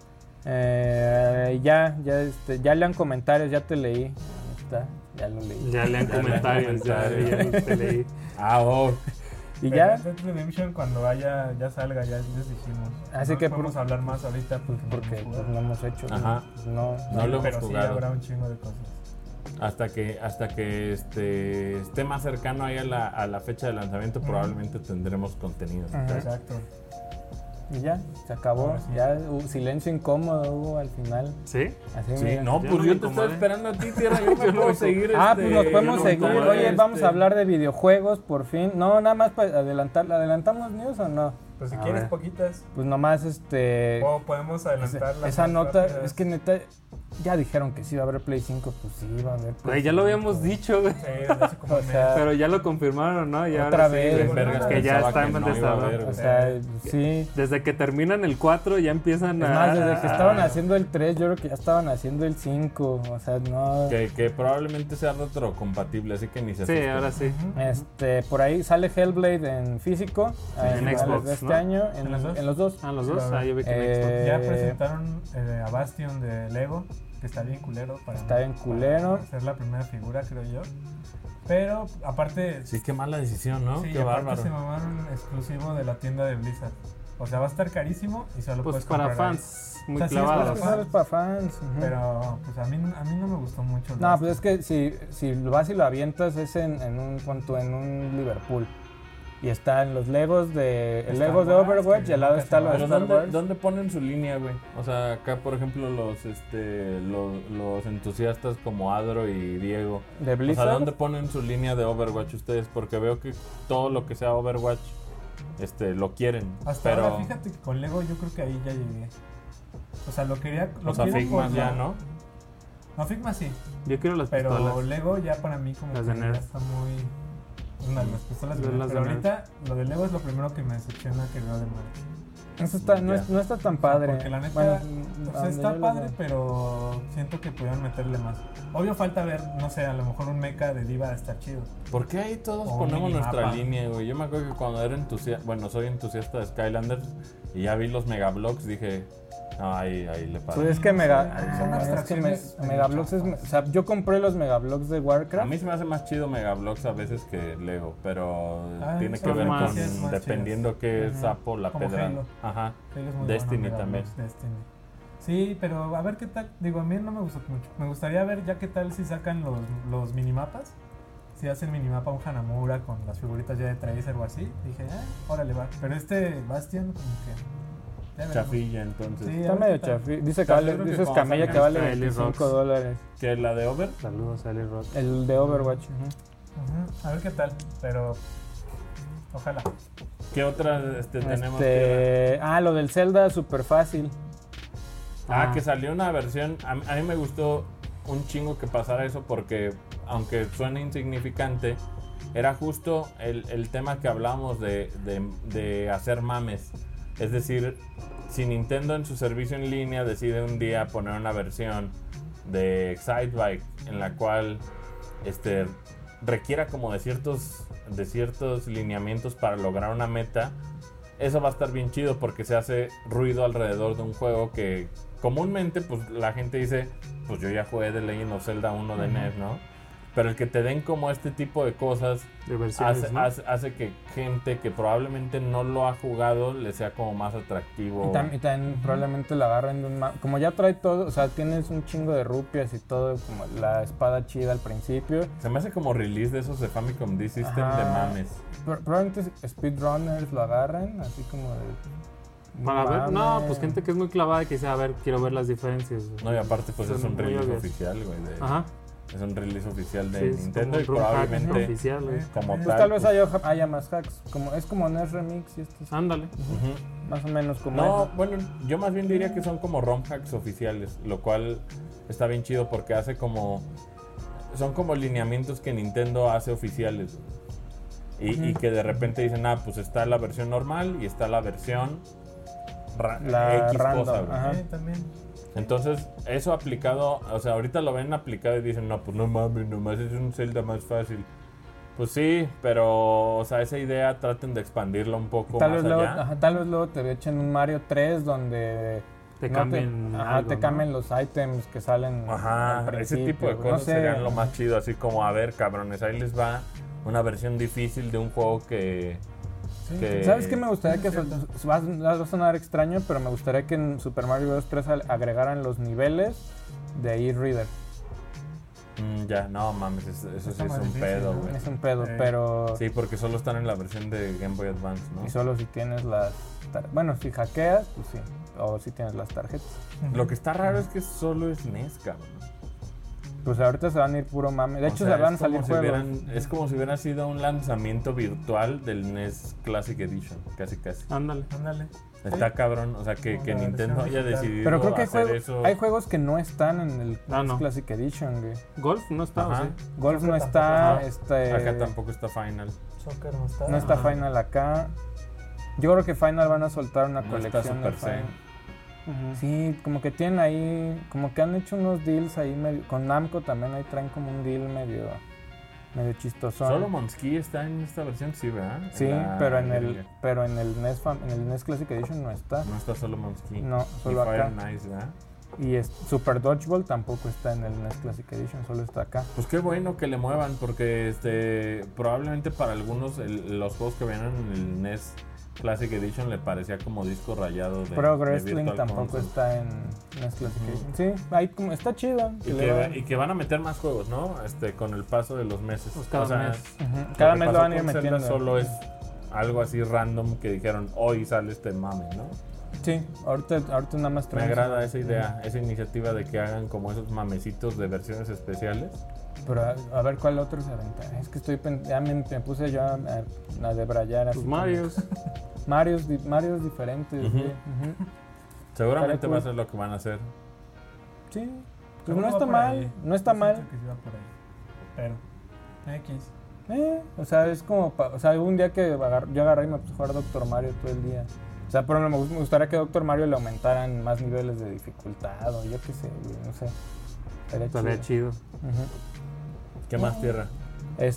Ya lean comentarios, ya te leí. Ahí está, ya lo leí. Ya lean comentarios, ya te leí. Ah, oh. Y El ya, Red Dead Redemption cuando ya salga, ya les dijimos. Así No que podemos hablar más ahorita porque no pues, no hemos hecho. Ajá. Pues, no. No lo hemos pero sí jugado. habrá un chingo de cosas. Hasta que esté más cercano ahí a la fecha de lanzamiento, probablemente tendremos contenido. Ajá. Exacto. Y ya, se acabó. Ahora sí. Ya silencio incómodo hubo al final. ¿Sí? Así Sí, mira. no, Yo pues no yo me te estaba incomodé. esperando a ti, Tierra. Yo me puedo seguir. Pues nos podemos yo seguir. me puedo, Oye, vamos a hablar de videojuegos por fin. No, nada más para adelantar. ¿Adelantamos news o no? Pues si A quieres ver. poquitas, Pues nomás o podemos adelantar las esa más nota, rápidas. es que neta, ya dijeron que sí iba a haber Play 5, pues sí iba a haber Play Güey, ya lo 5. habíamos dicho, güey. Sí, desde hace como O un mes. sea, Pero ya lo confirmaron, ¿no? Y Otra ahora sí, vez. güey, Vergas, que ya pensaba está en que no iba a desarrollo. haber, O güey. sea, sí. Desde que terminan el 4 ya empiezan Es a... más, desde que estaban haciendo el 3, yo creo que ya estaban haciendo el 5. O sea, no. Que probablemente sea retrocompatible, así que ni se Sí, asusten. ahora sí. Ujú. Por ahí sale Hellblade en físico. en finales Xbox, de este ¿no? año. ¿En los dos? En los dos. Ah, los dos. Claro. Ah, yo vi que en Eh, Xbox. Ya presentaron a Bastion de Lego, que está bien culero para Está bien culero. para ser la primera figura, creo yo. Pero aparte, Sí, qué mala decisión, ¿no? sí, Qué aparte bárbaro. se mamaron exclusivo de la tienda de Blizzard. O sea, va a estar carísimo y solo Pues puedes para comprar ahí. fans muy O sea, sí es clavados. para Es para fans. ujú. Pero pues a mí no me gustó mucho. el No, Bastion. pues es que si lo vas y lo avientas es en un Liverpool. Y están los Legos el Star Legos de Wars, Overwatch que y al lado nunca está se lo va. de Pero Star Wars. ¿dónde ponen su línea, güey? O sea, acá, por ejemplo, los entusiastas como Adro y Diego. De O Blizzard. sea, ¿dónde ponen su línea de Overwatch ustedes? Porque veo que todo lo que sea Overwatch, lo quieren. Hasta pero, ahora, fíjate que con Lego yo creo que ahí ya llegué. O sea, lo quería. o sea, quiero Figma con- ya, ¿no? No, Figma sí. Yo quiero las Pero pistolas. Lego ya para mí como Las que de ya Nerf. está muy... las pistolas de Las Nerf. de Pero Nerf. ahorita lo de Lego es lo primero que me decepciona que veo de Nerf. Eso está, no, Ya. no está tan padre. Porque la neta, Bueno, o a sea, donde está yo lo padre, veo. pero siento que pudieron meterle más. Obvio falta ver, no sé, a lo mejor un mecha de Diva está chido. ¿Por qué ahí todos O un ponemos nuestra minimapa. línea, güey? Yo me acuerdo que cuando era soy entusiasta de Skylanders y ya vi los Megablocks, dije, no, ahí le paro. Pues es que Son Megablox abstracciones medio o sea, yo compré los Megablocks de A Warcraft. mí se me hace más chido Megablocks a veces que Lego, pero Ah, tiene que son ver más- con, sí, es más dependiendo qué Ujú. sapo la Como pedra. Halo. Ajá. Halo es muy Destiny bueno, también. Destiny. Sí, pero a ver qué tal. Digo, a mí no me gustó mucho. Me gustaría ver ya qué tal si sacan los minimapas. Si hacen minimapa un Hanamura con las figuritas ya de Tracer o así. Dije, órale, va. Pero Bastion, como que. ya veremos. Chafilla, entonces. Sí, Está ahorita- medio chafi. Dice O sea, Cale- yo creo que dices cuando Camella salga que vale está Ellie $25. ¿Que la de Over? Saludos a Ali Rock. El de Overwatch. ujú. Ujú, a ver qué tal. Pero. Ojalá. ¿Qué otras tenemos que ver? Lo del Zelda, súper fácil. Que salió una versión. A mí me gustó un chingo que pasara eso porque, aunque suene insignificante, era justo el tema que hablamos de hacer mames. Es decir, si Nintendo en su servicio en línea decide un día poner una versión de Excitebike en la cual requiera como de ciertos lineamientos para lograr una meta, eso va a estar bien chido porque se hace ruido alrededor de un juego que comúnmente pues la gente dice, pues yo ya jugué The Legend of Zelda 1 de NES, ¿no? Pero el que te den como este tipo de cosas De versiones, ¿no? hace que gente que probablemente no lo ha jugado le sea como más atractivo. Y también probablemente la agarren de un como ya trae todo, o sea, tienes un chingo de rupias y todo, como la espada chida al principio. Se me hace como release de esos de Famicom D-System Ajá. de mames. Probablemente speedrunners lo agarren, así como de... Para ver, no, mames. pues gente que es muy clavada y que dice, a ver, quiero ver las diferencias. güey. No, y aparte pues Son es un muy release obvias. oficial, güey. Ajá. Es un release oficial de Sí, es Nintendo como y un room hack probablemente oficial, güey. como Pues Pues tal. tal vez haya más hacks, es como NES Remix y esto es Ándale. Ujú. más o menos como No, eso. bueno, yo más bien diría que son como ROM hacks oficiales, lo cual está bien chido porque son como lineamientos que Nintendo hace oficiales. Y que de repente dicen, pues está la versión normal y está la versión La X random, cosa, güey. ajá. También. Entonces, eso aplicado, o sea, ahorita lo ven aplicado y dicen, no, pues no mames, nomás es un Zelda más fácil. Pues sí, pero, o sea, esa idea traten de expandirla un poco Tal más vez, luego, allá. tal vez luego te echen un Mario 3 donde Te no cambien algo, te ¿no? cambien los items que salen Ajá, al ese principio, tipo de güey. cosas No sé. serían lo más chido, así como, a ver, cabrones, ahí les va una versión difícil de un juego que Sí. ¿Sabes qué me gustaría que Sí, va a sonar extraño, pero me gustaría que en Super Mario Bros. 3 agregaran los niveles de e-reader. Ya, no mames, eso sí Está es más un difícil, pedo, ¿no? güey. Es un pedo, pero... Sí, porque solo están en la versión de Game Boy Advance, ¿no? Y solo si tienes las... Bueno, si hackeas, pues sí. O si tienes las tarjetas. Lo que está raro es que solo es NES, cabrón. Pues ahorita se van a ir puro mame. De O hecho, sea, se van a es como salir si juegos. es como si hubiera sido un lanzamiento virtual del NES Classic Edition, casi. Ándale. Ándale. Está cabrón, o sea, que La Nintendo versión haya digital. decidido Pero creo que hacer eso. hay juegos que no están en el No. Classic Edition, güey. Golf no está, ¿o Ajá. sí? Golf no Creo que está, tampoco. Acá tampoco está Final. Soccer no está. no está Ajá. Final acá. Yo creo que Final van a soltar una No está colección de Super Saiyan. Final. Sí, como que tienen ahí, como que han hecho unos deals ahí medio, con Namco también ahí traen como un deal medio chistosón. Solo Monsky está en esta versión, sí, ¿verdad? Sí, la pero en gringa. el NES Classic Edition no está. No está solo Monsky. No, solo y Fire acá. and Ice, ¿verdad? Y Super Dodgeball tampoco está en el NES Classic Edition, solo está acá. Pues qué bueno que le muevan, porque probablemente para algunos los juegos que vienen en el NES Classic Edition le parecía como disco rayado de Pro de Wrestling Virtual tampoco Console. está en NES Classic Edition. Sí, ahí como, está chido. Y que van a meter más juegos, ¿no? Con el paso de los meses. Pues cada mes. Ujú, lo cada que mes lo pasó van a ir con Zelda metiendo. Solo es algo así random que dijeron, hoy sale este mame, ¿no? Sí, ahorita nada más Me traen agrada eso. esa idea, esa iniciativa de que hagan como esos mamecitos de versiones especiales. Pero a ver cuál otro se aventa. Es que ya me puse yo a debrayar así. Pues Marios. Marios diferentes, Ujú. güey. Ujú. Seguramente Estaría va a cool. ser lo que van a hacer. Sí, pues Seguro no va está por mal, ahí. no está Yo mal. siento que sí va por ahí. Pero, X. O sea, es como, o sea, un día que yo agarré y me puse a jugar Dr. Mario todo el día. O sea, por ejemplo, me gustaría que Dr. Mario le aumentaran más niveles de dificultad o yo qué sé, güey, no sé. Estaría chido. Ujú. ¿Qué más tierra? Ya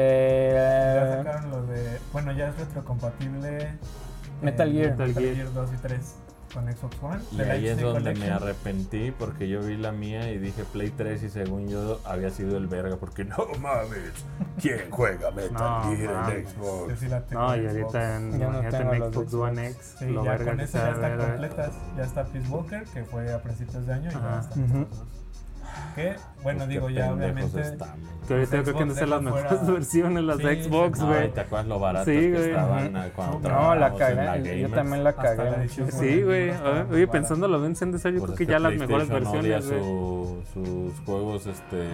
Este... sacaron lo de. Bueno, ya es retrocompatible. Metal Gear. Metal Gear 2 y 3 con Xbox One. Y The ahí es Lightstick donde me Collection. arrepentí porque yo vi la mía y dije Play 3 y según yo había sido el verga porque no mames, ¿quién juega Metal No, Gear en mames. Yo Xbox? sí la tengo No, en y ahorita Xbox. en, Yo no imagínate tengo en los Xbox de One Xbox. X, Sí, lo ya verga con que eso se ya va a están ver. completas. Ya está Peace Walker, que fue a principios de año, y ya Ajá. están Ujú. estas dos. Que, bueno, Pues digo, qué ya pendejos obviamente. están. Que ahorita yo creo que no Xbox son las deja mejores fuera- versiones las de Sí, Xbox, No, güey. ¿te acuerdas lo baratas Sí, que güey. estaban Ujú. cuando No, la trabajábamos en la cagué. Yo Gamer? también la Hasta cagué. la muchísimo. edición Sí, güey. Está muy Oye, barata. pensándolo bien, se han de ser yo Pues creo que es ya las mejores PlayStation odia versiones, güey. sus juegos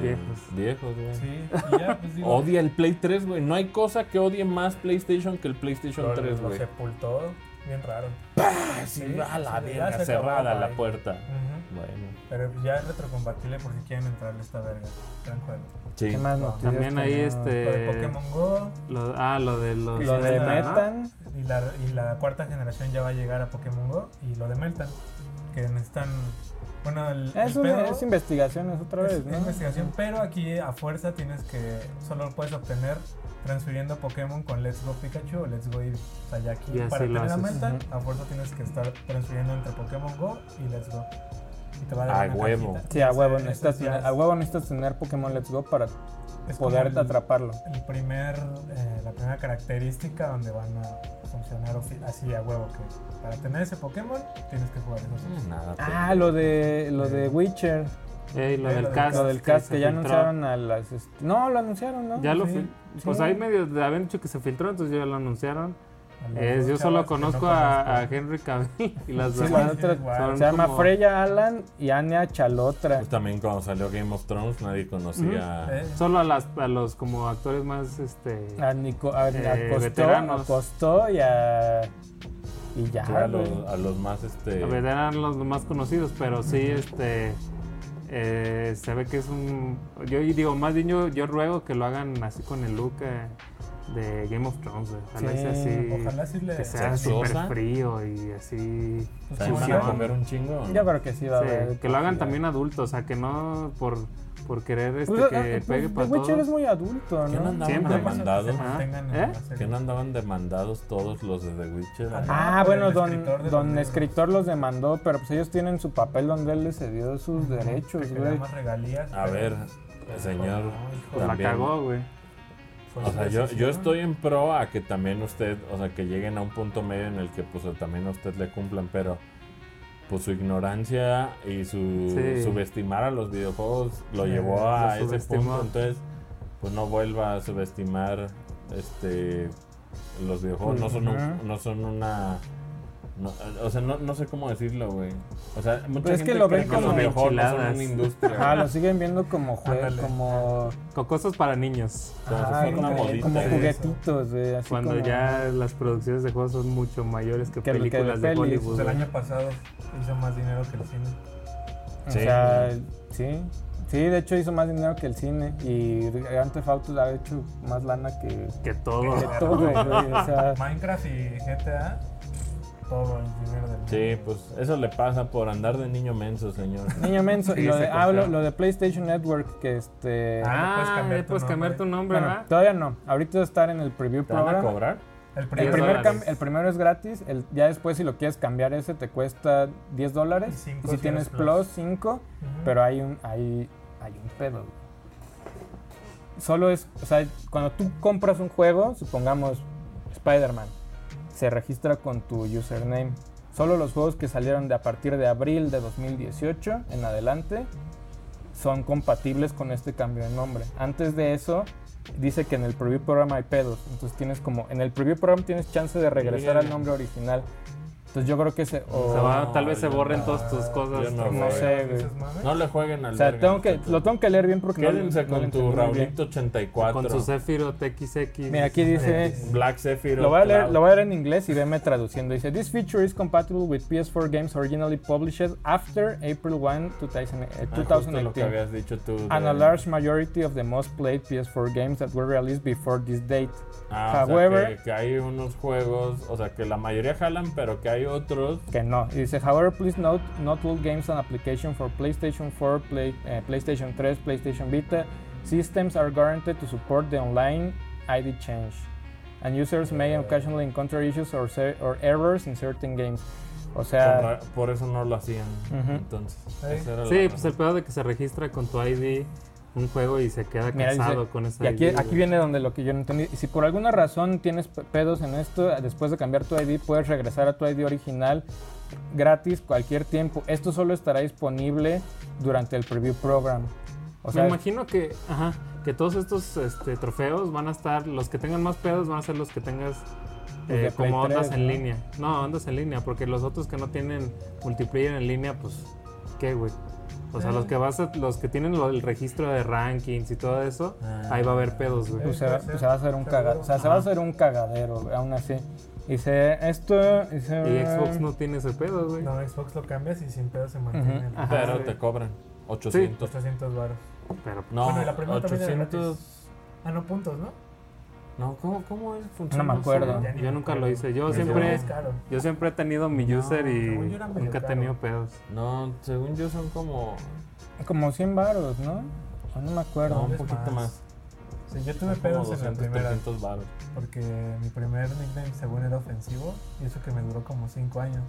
viejos, güey. Sí, y ya, pues digo. Odia el Play 3, güey. No hay cosa que odie más PlayStation que el PlayStation 3, lo güey. sepultó, bien raro. Sí, Sí, a la sí, verga, ya se cerrada acabó, la bye. puerta. Ujú. Bueno, Pero ya es retrocompatible por si quieren entrarle a esta verga. Gran juego. sí. ¿Qué más No, noticias También ahí tenemos? Lo de Pokémon Go lo de los... Lo de Metal, ¿no? Metan. y la cuarta generación ya va a llegar a Pokémon Go. Y lo de Meltan, que necesitan. Bueno, el pedo Es investigaciones otra es vez, ¿no? investigación, pero aquí a fuerza tienes que. Solo lo puedes obtener transfiriendo Pokémon con Let's Go Pikachu o Let's Go Eevee. O sea, ya aquí Y así para lo tener a haces. Meltan, Ujú. a fuerza tienes que estar transfiriendo entre Pokémon Go y Let's Go. Y te va a dar A una huevo. cajita. Sí, a huevo Ese necesitas ya tener, es- a huevo necesitas tener Pokémon Let's Go para es como poder el- atraparlo. la primera característica donde van a funcionar así a huevo, que para tener ese Pokémon tienes que jugar esos. Nada. Ah, lo de Witcher, Lo del lo cast. lo del cast se que ya filtró. anunciaron a las... No, lo anunciaron, ¿no? Ya lo Sí, Pues sí. ahí medio habían dicho que se filtró, entonces ya lo anunciaron. A los dos Yo solo chavas que no conozco a conozco. Henry Cavill y las Sí, demás la otra igual. son se llama como- Freya Allan y Anya Chalotra. Pues también cuando salió Game of Thrones nadie conocía. Solo a los como actores más A veteranos. Costó y ya, Sí, güey. a los más eran los más conocidos, pero sí se ve que es un... Yo digo, más bien yo ruego que lo hagan así con el look de Game of Thrones, güey. Ojalá Sí, sea así, Ojalá sí le que sea ¿Sexosa? súper frío y así... pues, ¿También van a fusión. comer un chingo? ¿o no? Yo creo que sí va a Sí, haber. que lo hagan posibilidad. también adultos, o sea, que no por querer Pues, que pegue The para Witcher todos. es muy adulto, ¿Qué no ¿no? andaban Siempre. demandados? ¿Eh? ¿Que no andaban demandados todos los de The Witcher? Ah, por bueno, el don escritor de los don libros. escritor los demandó, pero pues ellos tienen su papel donde él les cedió sus derechos, Que quería güey. más regalías. A pero- ver, señor, No, hijo, Pues la también. cagó, güey. O sea, yo estoy en pro a que también usted, o sea, que lleguen a un punto medio en el que pues también a usted le cumplan, pero pues su ignorancia y su subestimar a los videojuegos lo llevó a ese punto, entonces pues no vuelva a subestimar los videojuegos, no son una... No, o sea, no sé cómo decirlo, güey. O sea, mucha gente que lo cree ven que como los videojuegos no son una industria. Lo siguen viendo como juegos, como cosas para niños. Como si fuera una modita. como juguetitos, güey. Así Cuando como... ya las producciones de juegos son mucho mayores que películas de Hollywood. Pues el año pasado hizo más dinero que el cine. O sea, sí. Sí, de hecho hizo más dinero que el cine. Y Grand Theft Auto ha hecho más lana que todo. güey. O sea, Minecraft y GTA, todo el dinero del mundo. Sí, pues eso le pasa por andar de niño menso, señor. Niño menso. Sí, Y se lo de PlayStation Network, que puedes cambiar tu nombre, Bueno, ¿verdad? todavía no. Ahorita va a estar en el preview ¿Te van a program. cobrar? El El primero es gratis, ya después si lo quieres cambiar ese te cuesta $10 Y 5 y si si tienes eres Plus Plus. 5, pero hay un pedo. Güey. Solo es, o sea, cuando tú compras un juego, supongamos Spider-Man, se registra con tu username. Solo los juegos que salieron a partir de abril de 2018 en adelante son compatibles con este cambio de nombre. Antes de eso, dice que en el preview program hay pedos. Entonces en el preview program tienes chance de regresar al nombre original. Entonces yo creo que tal vez se borren todas tus cosas. yo no, no sé, güey. No le jueguen al O sea, verga, lo tengo que leer bien porque Quédense no lo con tu entendí muy bien. Raulito 84. Con su Sephiroth XX. Mira, aquí dice... Black Sephiroth. Lo voy a Cloud. leer en inglés y veme traduciendo. Dice, this feature is compatible with PS4 games originally published after April 1, 2018. Justo lo que habías dicho tú. And a large majority of the most played PS4 games that were released before this date. However, o sea, que hay unos juegos, o sea, que la mayoría jalan, pero que hay otros que no. Y dice, however, please note, not all games and application for PlayStation 4, PlayStation 3, PlayStation Vita systems are guaranteed to support the online ID change. And users may occasionally encounter issues or errors in certain games. O sea... Por eso no lo hacían, entonces. Sí, pues el pedo de que se registra con tu ID un juego y se queda casado con ese y ID. aquí viene donde lo que yo no entendí. Y si por alguna razón tienes pedos en esto, después de cambiar tu ID, puedes regresar a tu ID original gratis cualquier tiempo. Esto solo estará disponible durante el preview program. O sea, me imagino que todos estos trofeos van a estar, los que tengan más pedos van a ser los que tengas de como Play 3, ondas en ¿no? línea. No, ondas en línea, porque los otros que no tienen multiplayer en línea, pues, ¿qué, güey? O sea, los que tienen el registro de rankings y todo eso, ahí va a haber pedos, güey. pues se va a hacer un cagadero. O sea, se va a hacer un cagadero, güey, aún así. Dice, Y Xbox no tiene ese pedo, güey. No, Xbox lo cambias y sin pedo se mantiene. Ajá. Pero sí. te cobran 800. 800 baros. Pero No, Bueno, y la primera también era 800. gratis. No, puntos, ¿no? No, ¿cómo es? No me acuerdo. Ya ni yo me nunca acuerdo. lo hice. Yo Pero siempre es caro. he tenido mi user según y yo era medio nunca he caro. tenido pedos. No, según yo son como como 100 varos, ¿no? No me acuerdo. no, un es poquito más. Sí, yo tuve Son como pedos en la 200, primera. 300 baros. Porque mi primer nickname según era ofensivo. Y eso que me duró como 5 años.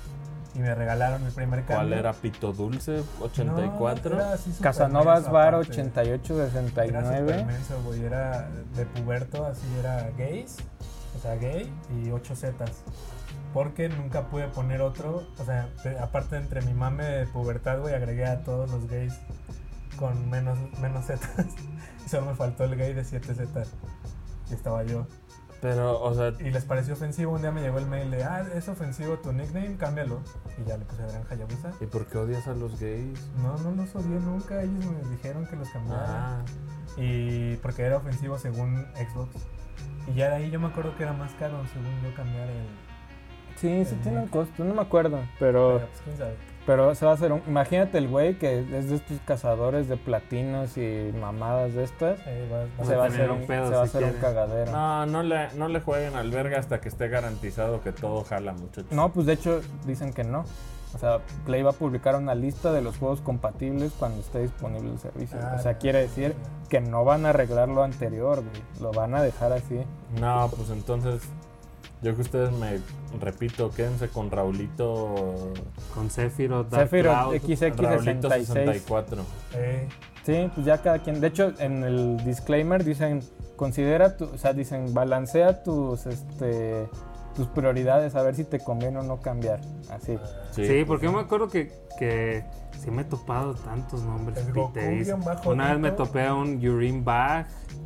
Y me regalaron el primer cambio. ¿Cuál era? Pito Dulce 84. No, era así súper Casanovas menso Bar aparte. 8869. Era súper menso, güey. Era de puberto, así era gays. O sea, gay y 8 zetas. Porque nunca pude poner otro. O sea, aparte entre mi mame de pubertad, güey, agregué a todos los gays con menos zetas. Y solo me faltó el gay de 7 zetas. Y estaba yo. Pero, o sea, Y les pareció ofensivo. Un día me llegó el mail de, es ofensivo tu nickname, cámbialo. Y ya le puse Adrián Hayabusa. ¿y por qué odias a los gays? No los odié nunca. Ellos me dijeron que los cambiara. Ah, Y porque era ofensivo según Xbox. Y ya de ahí yo me acuerdo que era más caro según yo cambiar el... Sí, tiene un costo, no me acuerdo, pero pues quién sabe. se va a hacer imagínate el güey que es de estos cazadores de platinos y mamadas de estas, se va a hacer un cagadero. no le jueguen al verga hasta que esté garantizado que todo jala, muchachos. No, pues de hecho dicen que no. O sea, Play va a publicar una lista de los juegos compatibles cuando esté disponible el servicio. O sea, quiere decir que no van a arreglar lo anterior, güey. Lo van a dejar así. No, pues entonces yo que ustedes repito, quédense con Raulito Con Sephiroth, Sephiroth Raulito XX66. 64. Sí, pues ya cada quien. De hecho, en el disclaimer dicen considera o sea, dicen, balancea tus prioridades, a ver si te conviene o no cambiar, así. Sí, porque yo me acuerdo que sí me he topado tantos nombres El Goku piteis. bien bajo Una vez me Nito. topé a un Urim Bag,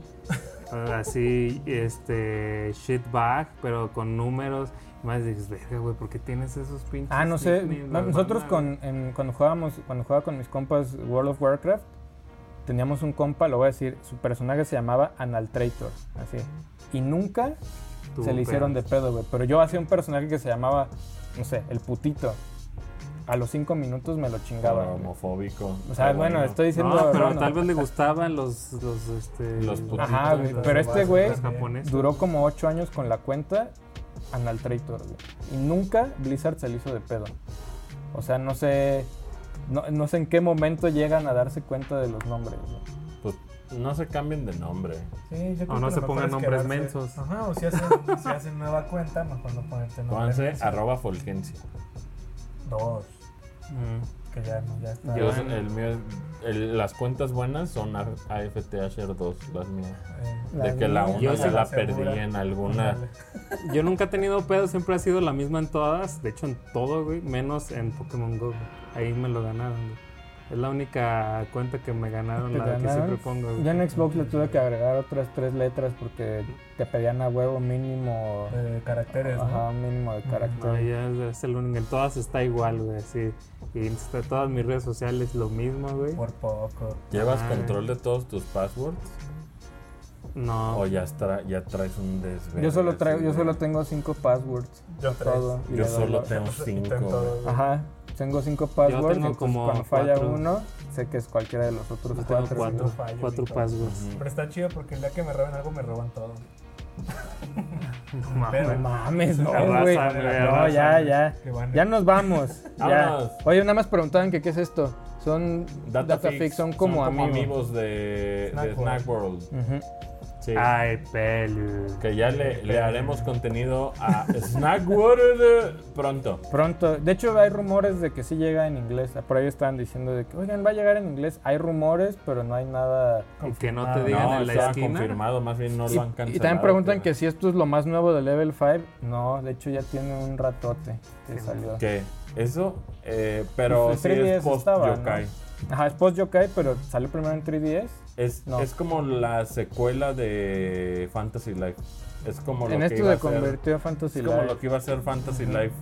así, shit bag, pero con números. Y más dices, verga, güey, ¿por qué tienes esos pinches? Ah, no sé, nicknames, la nosotros banda, cuando jugaba con mis compas World of Warcraft, teníamos un compa, lo voy a decir, su personaje se llamaba Analtrator, así. Y nunca tuvo se le hicieron de pedos. pedo, güey. Pero yo hacía un personaje que se llamaba, no sé, el putito. A los 5 minutos me lo chingaba. güey. Homofóbico. O sea, bueno, estoy diciendo... No, pero bueno, tal vez le gustaban los putitos. Ajá, güey, los pero este güey los japoneses. duró como 8 años con la cuenta Analtrator, güey. Y nunca Blizzard se le hizo de pedo. O sea, no sé en qué momento llegan a darse cuenta de los nombres, güey. Pues no se cambien de nombre. Sí, yo creo O no que se lo pongan mejor es nombres quedarse- mensos. Ajá, o si hacen nueva cuenta, mejor no ponerte nombre Pónganse menso. @Folgencia. 2, Mm. que ya está. Yo, el mío, las cuentas buenas son AFTH2, las mías. De que la mía- una Yo ya sí la segura. perdí en alguna. Ándale. Yo nunca he tenido pedos, siempre ha sido la misma en todas. De hecho, en todo, güey, menos en Pokémon Go. Güey. Ahí me lo ganaron, güey. Es la única cuenta que me ganaron, ¿Te la que ganaron? siempre pongo. Güey. Yo en Xbox le tuve que agregar otras 3 letras porque te pedían a huevo mínimo. De caracteres, ¿no? Ajá, un mínimo de No, carácter. ya es el único. En todas está igual, güey, así. Y en todas mis redes sociales lo mismo, güey. Por poco. ¿Llevas Ah. control de todos tus passwords? No. ¿O ya traes un desvelo? Yo solo tengo 5 passwords. Yo tres. Todo. Y Yo le doy solo la- tengo Intento, 5. güey. Ajá, tengo 5 passwords. tengo Entonces como cuando falla 4. uno, sé que es cualquiera de los otros Yo tengo 4. cuatro fallo, cuatro Víctor. passwords. Pero está chido porque el día que me roben algo, me roban todo. No Pero- No mames, no, Arrasan, güey. güey, No, arrasan. ya. Que van- Ya nos vamos. Ya. Vámonos. Oye, nada más preguntaban que qué es esto. Son Datafix, son como amigos. de Snack Snack World. Ujú. Sí. Ay, pelu. Que ya le haremos contenido a Snack World pronto. Pronto. De hecho, hay rumores de que sí llega en inglés. Por ahí estaban diciendo de que, oigan, va a llegar en inglés. Hay rumores, pero no hay nada. Y que no te confirmado. digan No, en la estaba esquina. confirmado, más bien no Y, lo han cancelado. y también preguntan pero- que si esto es lo más nuevo de Level 5. No, de hecho ya tiene un ratote que salió. ¿Qué? ¿Eso? Pero Pues sí el 3DS es post estaba, ¿no? yokai. Ajá, es post yokai, pero salió primero en 3DS. Es, No. es como la secuela de Fantasy Life. Es como lo En que esto iba a se ser. convirtió a Fantasy Es como Life. lo que iba a ser Fantasy Life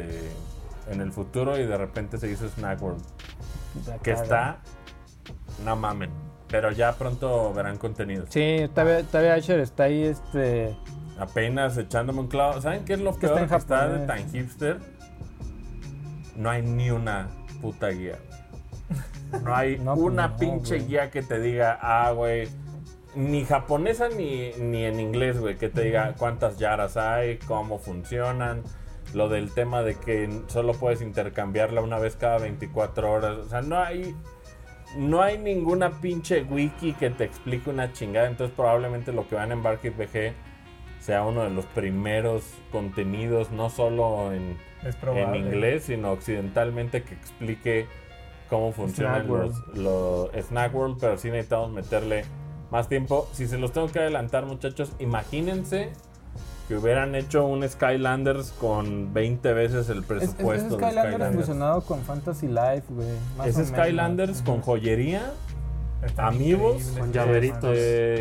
en el futuro y de repente se hizo Snack World. La Que caga. está. No mamen. Pero ya pronto verán contenidos. Sí, todavía Asher está ahí, Apenas echándome un clavo. ¿Saben qué es lo que peor está en que está de japonés. tan hipster? No hay ni una puta guía. No hay No, pues una no, pinche güey. guía que te diga, güey, ni japonesa ni en inglés, güey, que te diga cuántas yaras hay, cómo funcionan, lo del tema de que solo puedes intercambiarla una vez cada 24 horas. O sea, no hay ninguna pinche wiki que te explique una chingada. Entonces probablemente lo que van en Barkit BG sea uno de los primeros contenidos, no solo en probable. inglés, sino occidentalmente, que explique cómo funcionan Snack World. los Snack World, pero sí necesitamos meterle más tiempo. Si se los tengo que adelantar, muchachos, imagínense que hubieran hecho un Skylanders con 20 veces el Es presupuesto de Skylanders Skylanders. fusionado con Fantasy Life, güey. más Es o menos. Skylanders con joyería, Están amigos, increíbles, con llaveritos.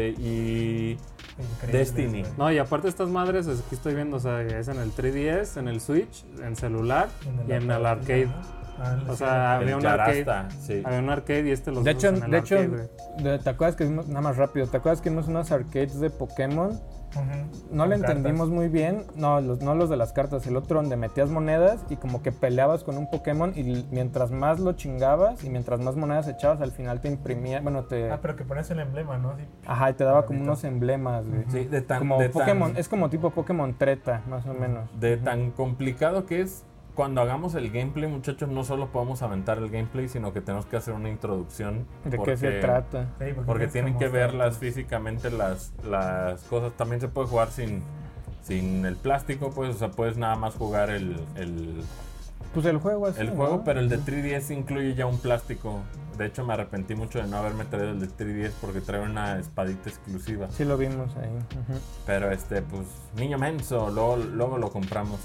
Y increíbles, Destiny. güey. No, y aparte estas madres, es que estoy viendo, o sea, es en el 3DS, en el Switch, en celular y en el arcade. Ajá. O sea, había el un arcade. Yarasta, sí. Había un arcade y los De usas hecho, en el arcade, güey. ¿te acuerdas que vimos, nada más rápido, ¿te acuerdas que vimos unos arcades de Pokémon? Ujú. No le Con cartas. entendimos muy bien, no los de las cartas, el otro donde metías monedas y como que peleabas con un Pokémon y mientras más lo chingabas y mientras más monedas echabas, al final te imprimía, Pero que pones el emblema, ¿no? Sí. ajá, y te daba como Bonito. unos emblemas, güey. Sí, de tan, Como de Pokémon, tan- es como tipo Pokémon Treta, más o menos. de tan complicado que es. Cuando hagamos el gameplay, muchachos, no solo podemos aventar el gameplay, sino que tenemos que hacer una introducción. ¿De qué se trata? Sí, Porque tienes tienen que mostrar verlas tus- físicamente las cosas. También se puede jugar sin el plástico, pues, o sea, puedes nada más jugar el Pues el juego así, juego, ¿no? pero el de 3DS incluye ya un plástico. De hecho, me arrepentí mucho de no haberme traído el de 3DS porque trae una espadita exclusiva. Sí lo vimos ahí. Ujú. Pero pues, niño menso, luego lo compramos,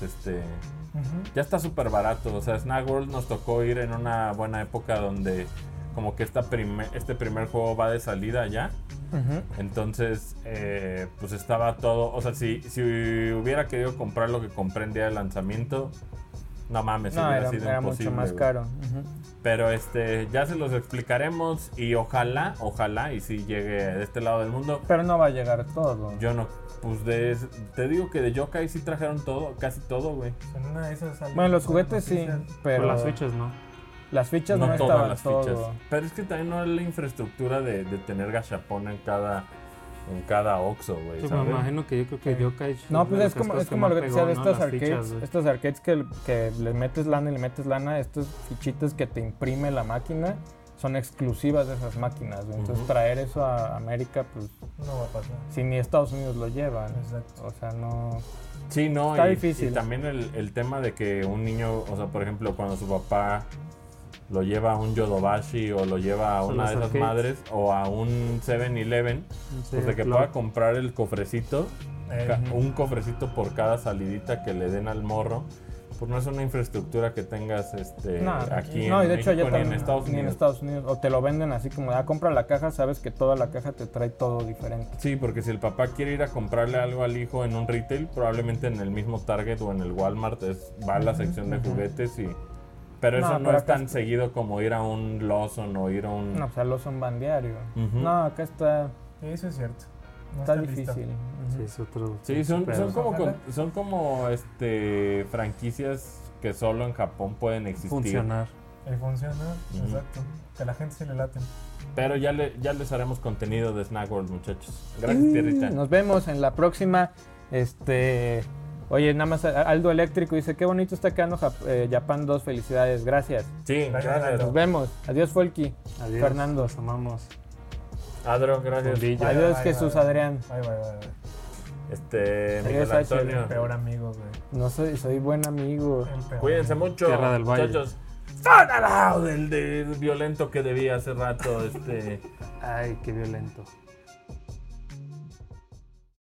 ya está súper barato. O sea, Snack World nos tocó ir en una buena época donde como que este primer juego va de salida ya. Ujú. Entonces, pues estaba todo. O sea, si hubiera querido comprar lo que compré en día de lanzamiento, no mames, No, hubiera era, sido era imposible. mucho más güey. caro. Ujú. Pero ya se los explicaremos y ojalá, y si llegue de este lado del mundo. Pero no va a llegar todo. Yo no, pues te digo que de Yokai sí trajeron todo, casi todo, güey. En una de esas sale Bueno, los con juguetes sí, noticias. pero Por las fichas, ¿no? las fichas no, No todas estaban las todo. fichas. Pero es que también no es la infraestructura de tener gachapón en cada Oxxo, güey, Sí, ¿sabes? me imagino que yo creo que Yokai... No, pues es como lo que te decía de estas Las arcades. fichas, güey. Estas arcades que le metes lana y le metes lana, estas fichitas que te imprime la máquina son exclusivas de esas máquinas, güey. Entonces Ujú. traer eso a América, pues No va a pasar. si ni Estados Unidos lo llevan. Exacto. O sea, no. Sí, no, Está y difícil. también el tema de que un niño, o sea, por ejemplo, cuando su papá lo lleva a un Yodobashi o lo lleva a Son una los de esas arcades. madres o a un 7-Eleven, Sí, pues de que claro. pueda comprar el cofrecito, Ujú. un cofrecito por cada salidita que le den al morro, pues no es una infraestructura que tengas No, aquí no, y en de hecho México allá ni en también, Estados ni en Unidos. Estados Unidos. O te lo venden así como, compra la caja, sabes que toda la caja te trae todo diferente. Sí, porque si el papá quiere ir a comprarle algo al hijo en un retail, probablemente en el mismo Target o en el Walmart va a la sección de juguetes pero No, eso no pero es acá tan seguido como ir a un Lawson o ir a un... No, o sea, los son van diario. Ujú. No, acá está Sí, eso es cierto. No está listo. difícil. Ujú. Sí, es otro... Sí, son pedo. como, Ojalá. son como franquicias que solo en Japón pueden existir. Funcionar. Y funciona, Ujú. exacto. Que a la gente se le laten. Pero ya les haremos contenido de Snack World, muchachos. Gracias, Tierrita. Nos vemos en la próxima. Oye, nada más Aldo Eléctrico dice, qué bonito está quedando Japan 2, felicidades, gracias. Sí, Gracias, gracias. Nos vemos. Adiós, Folky. Adiós. Fernando. Los amamos. Adro, gracias. Bondillo. Bye, Adiós, bye, Jesús bye. Adrián. Bye, bye, bye, bye. Miguel H. Antonio. Peor amigo, güey. No soy buen amigo. El peor Cuídense amigo. mucho, Tierra del Valle. muchachos. ¡Son al lado del violento que debía hace rato! Ay, qué violento.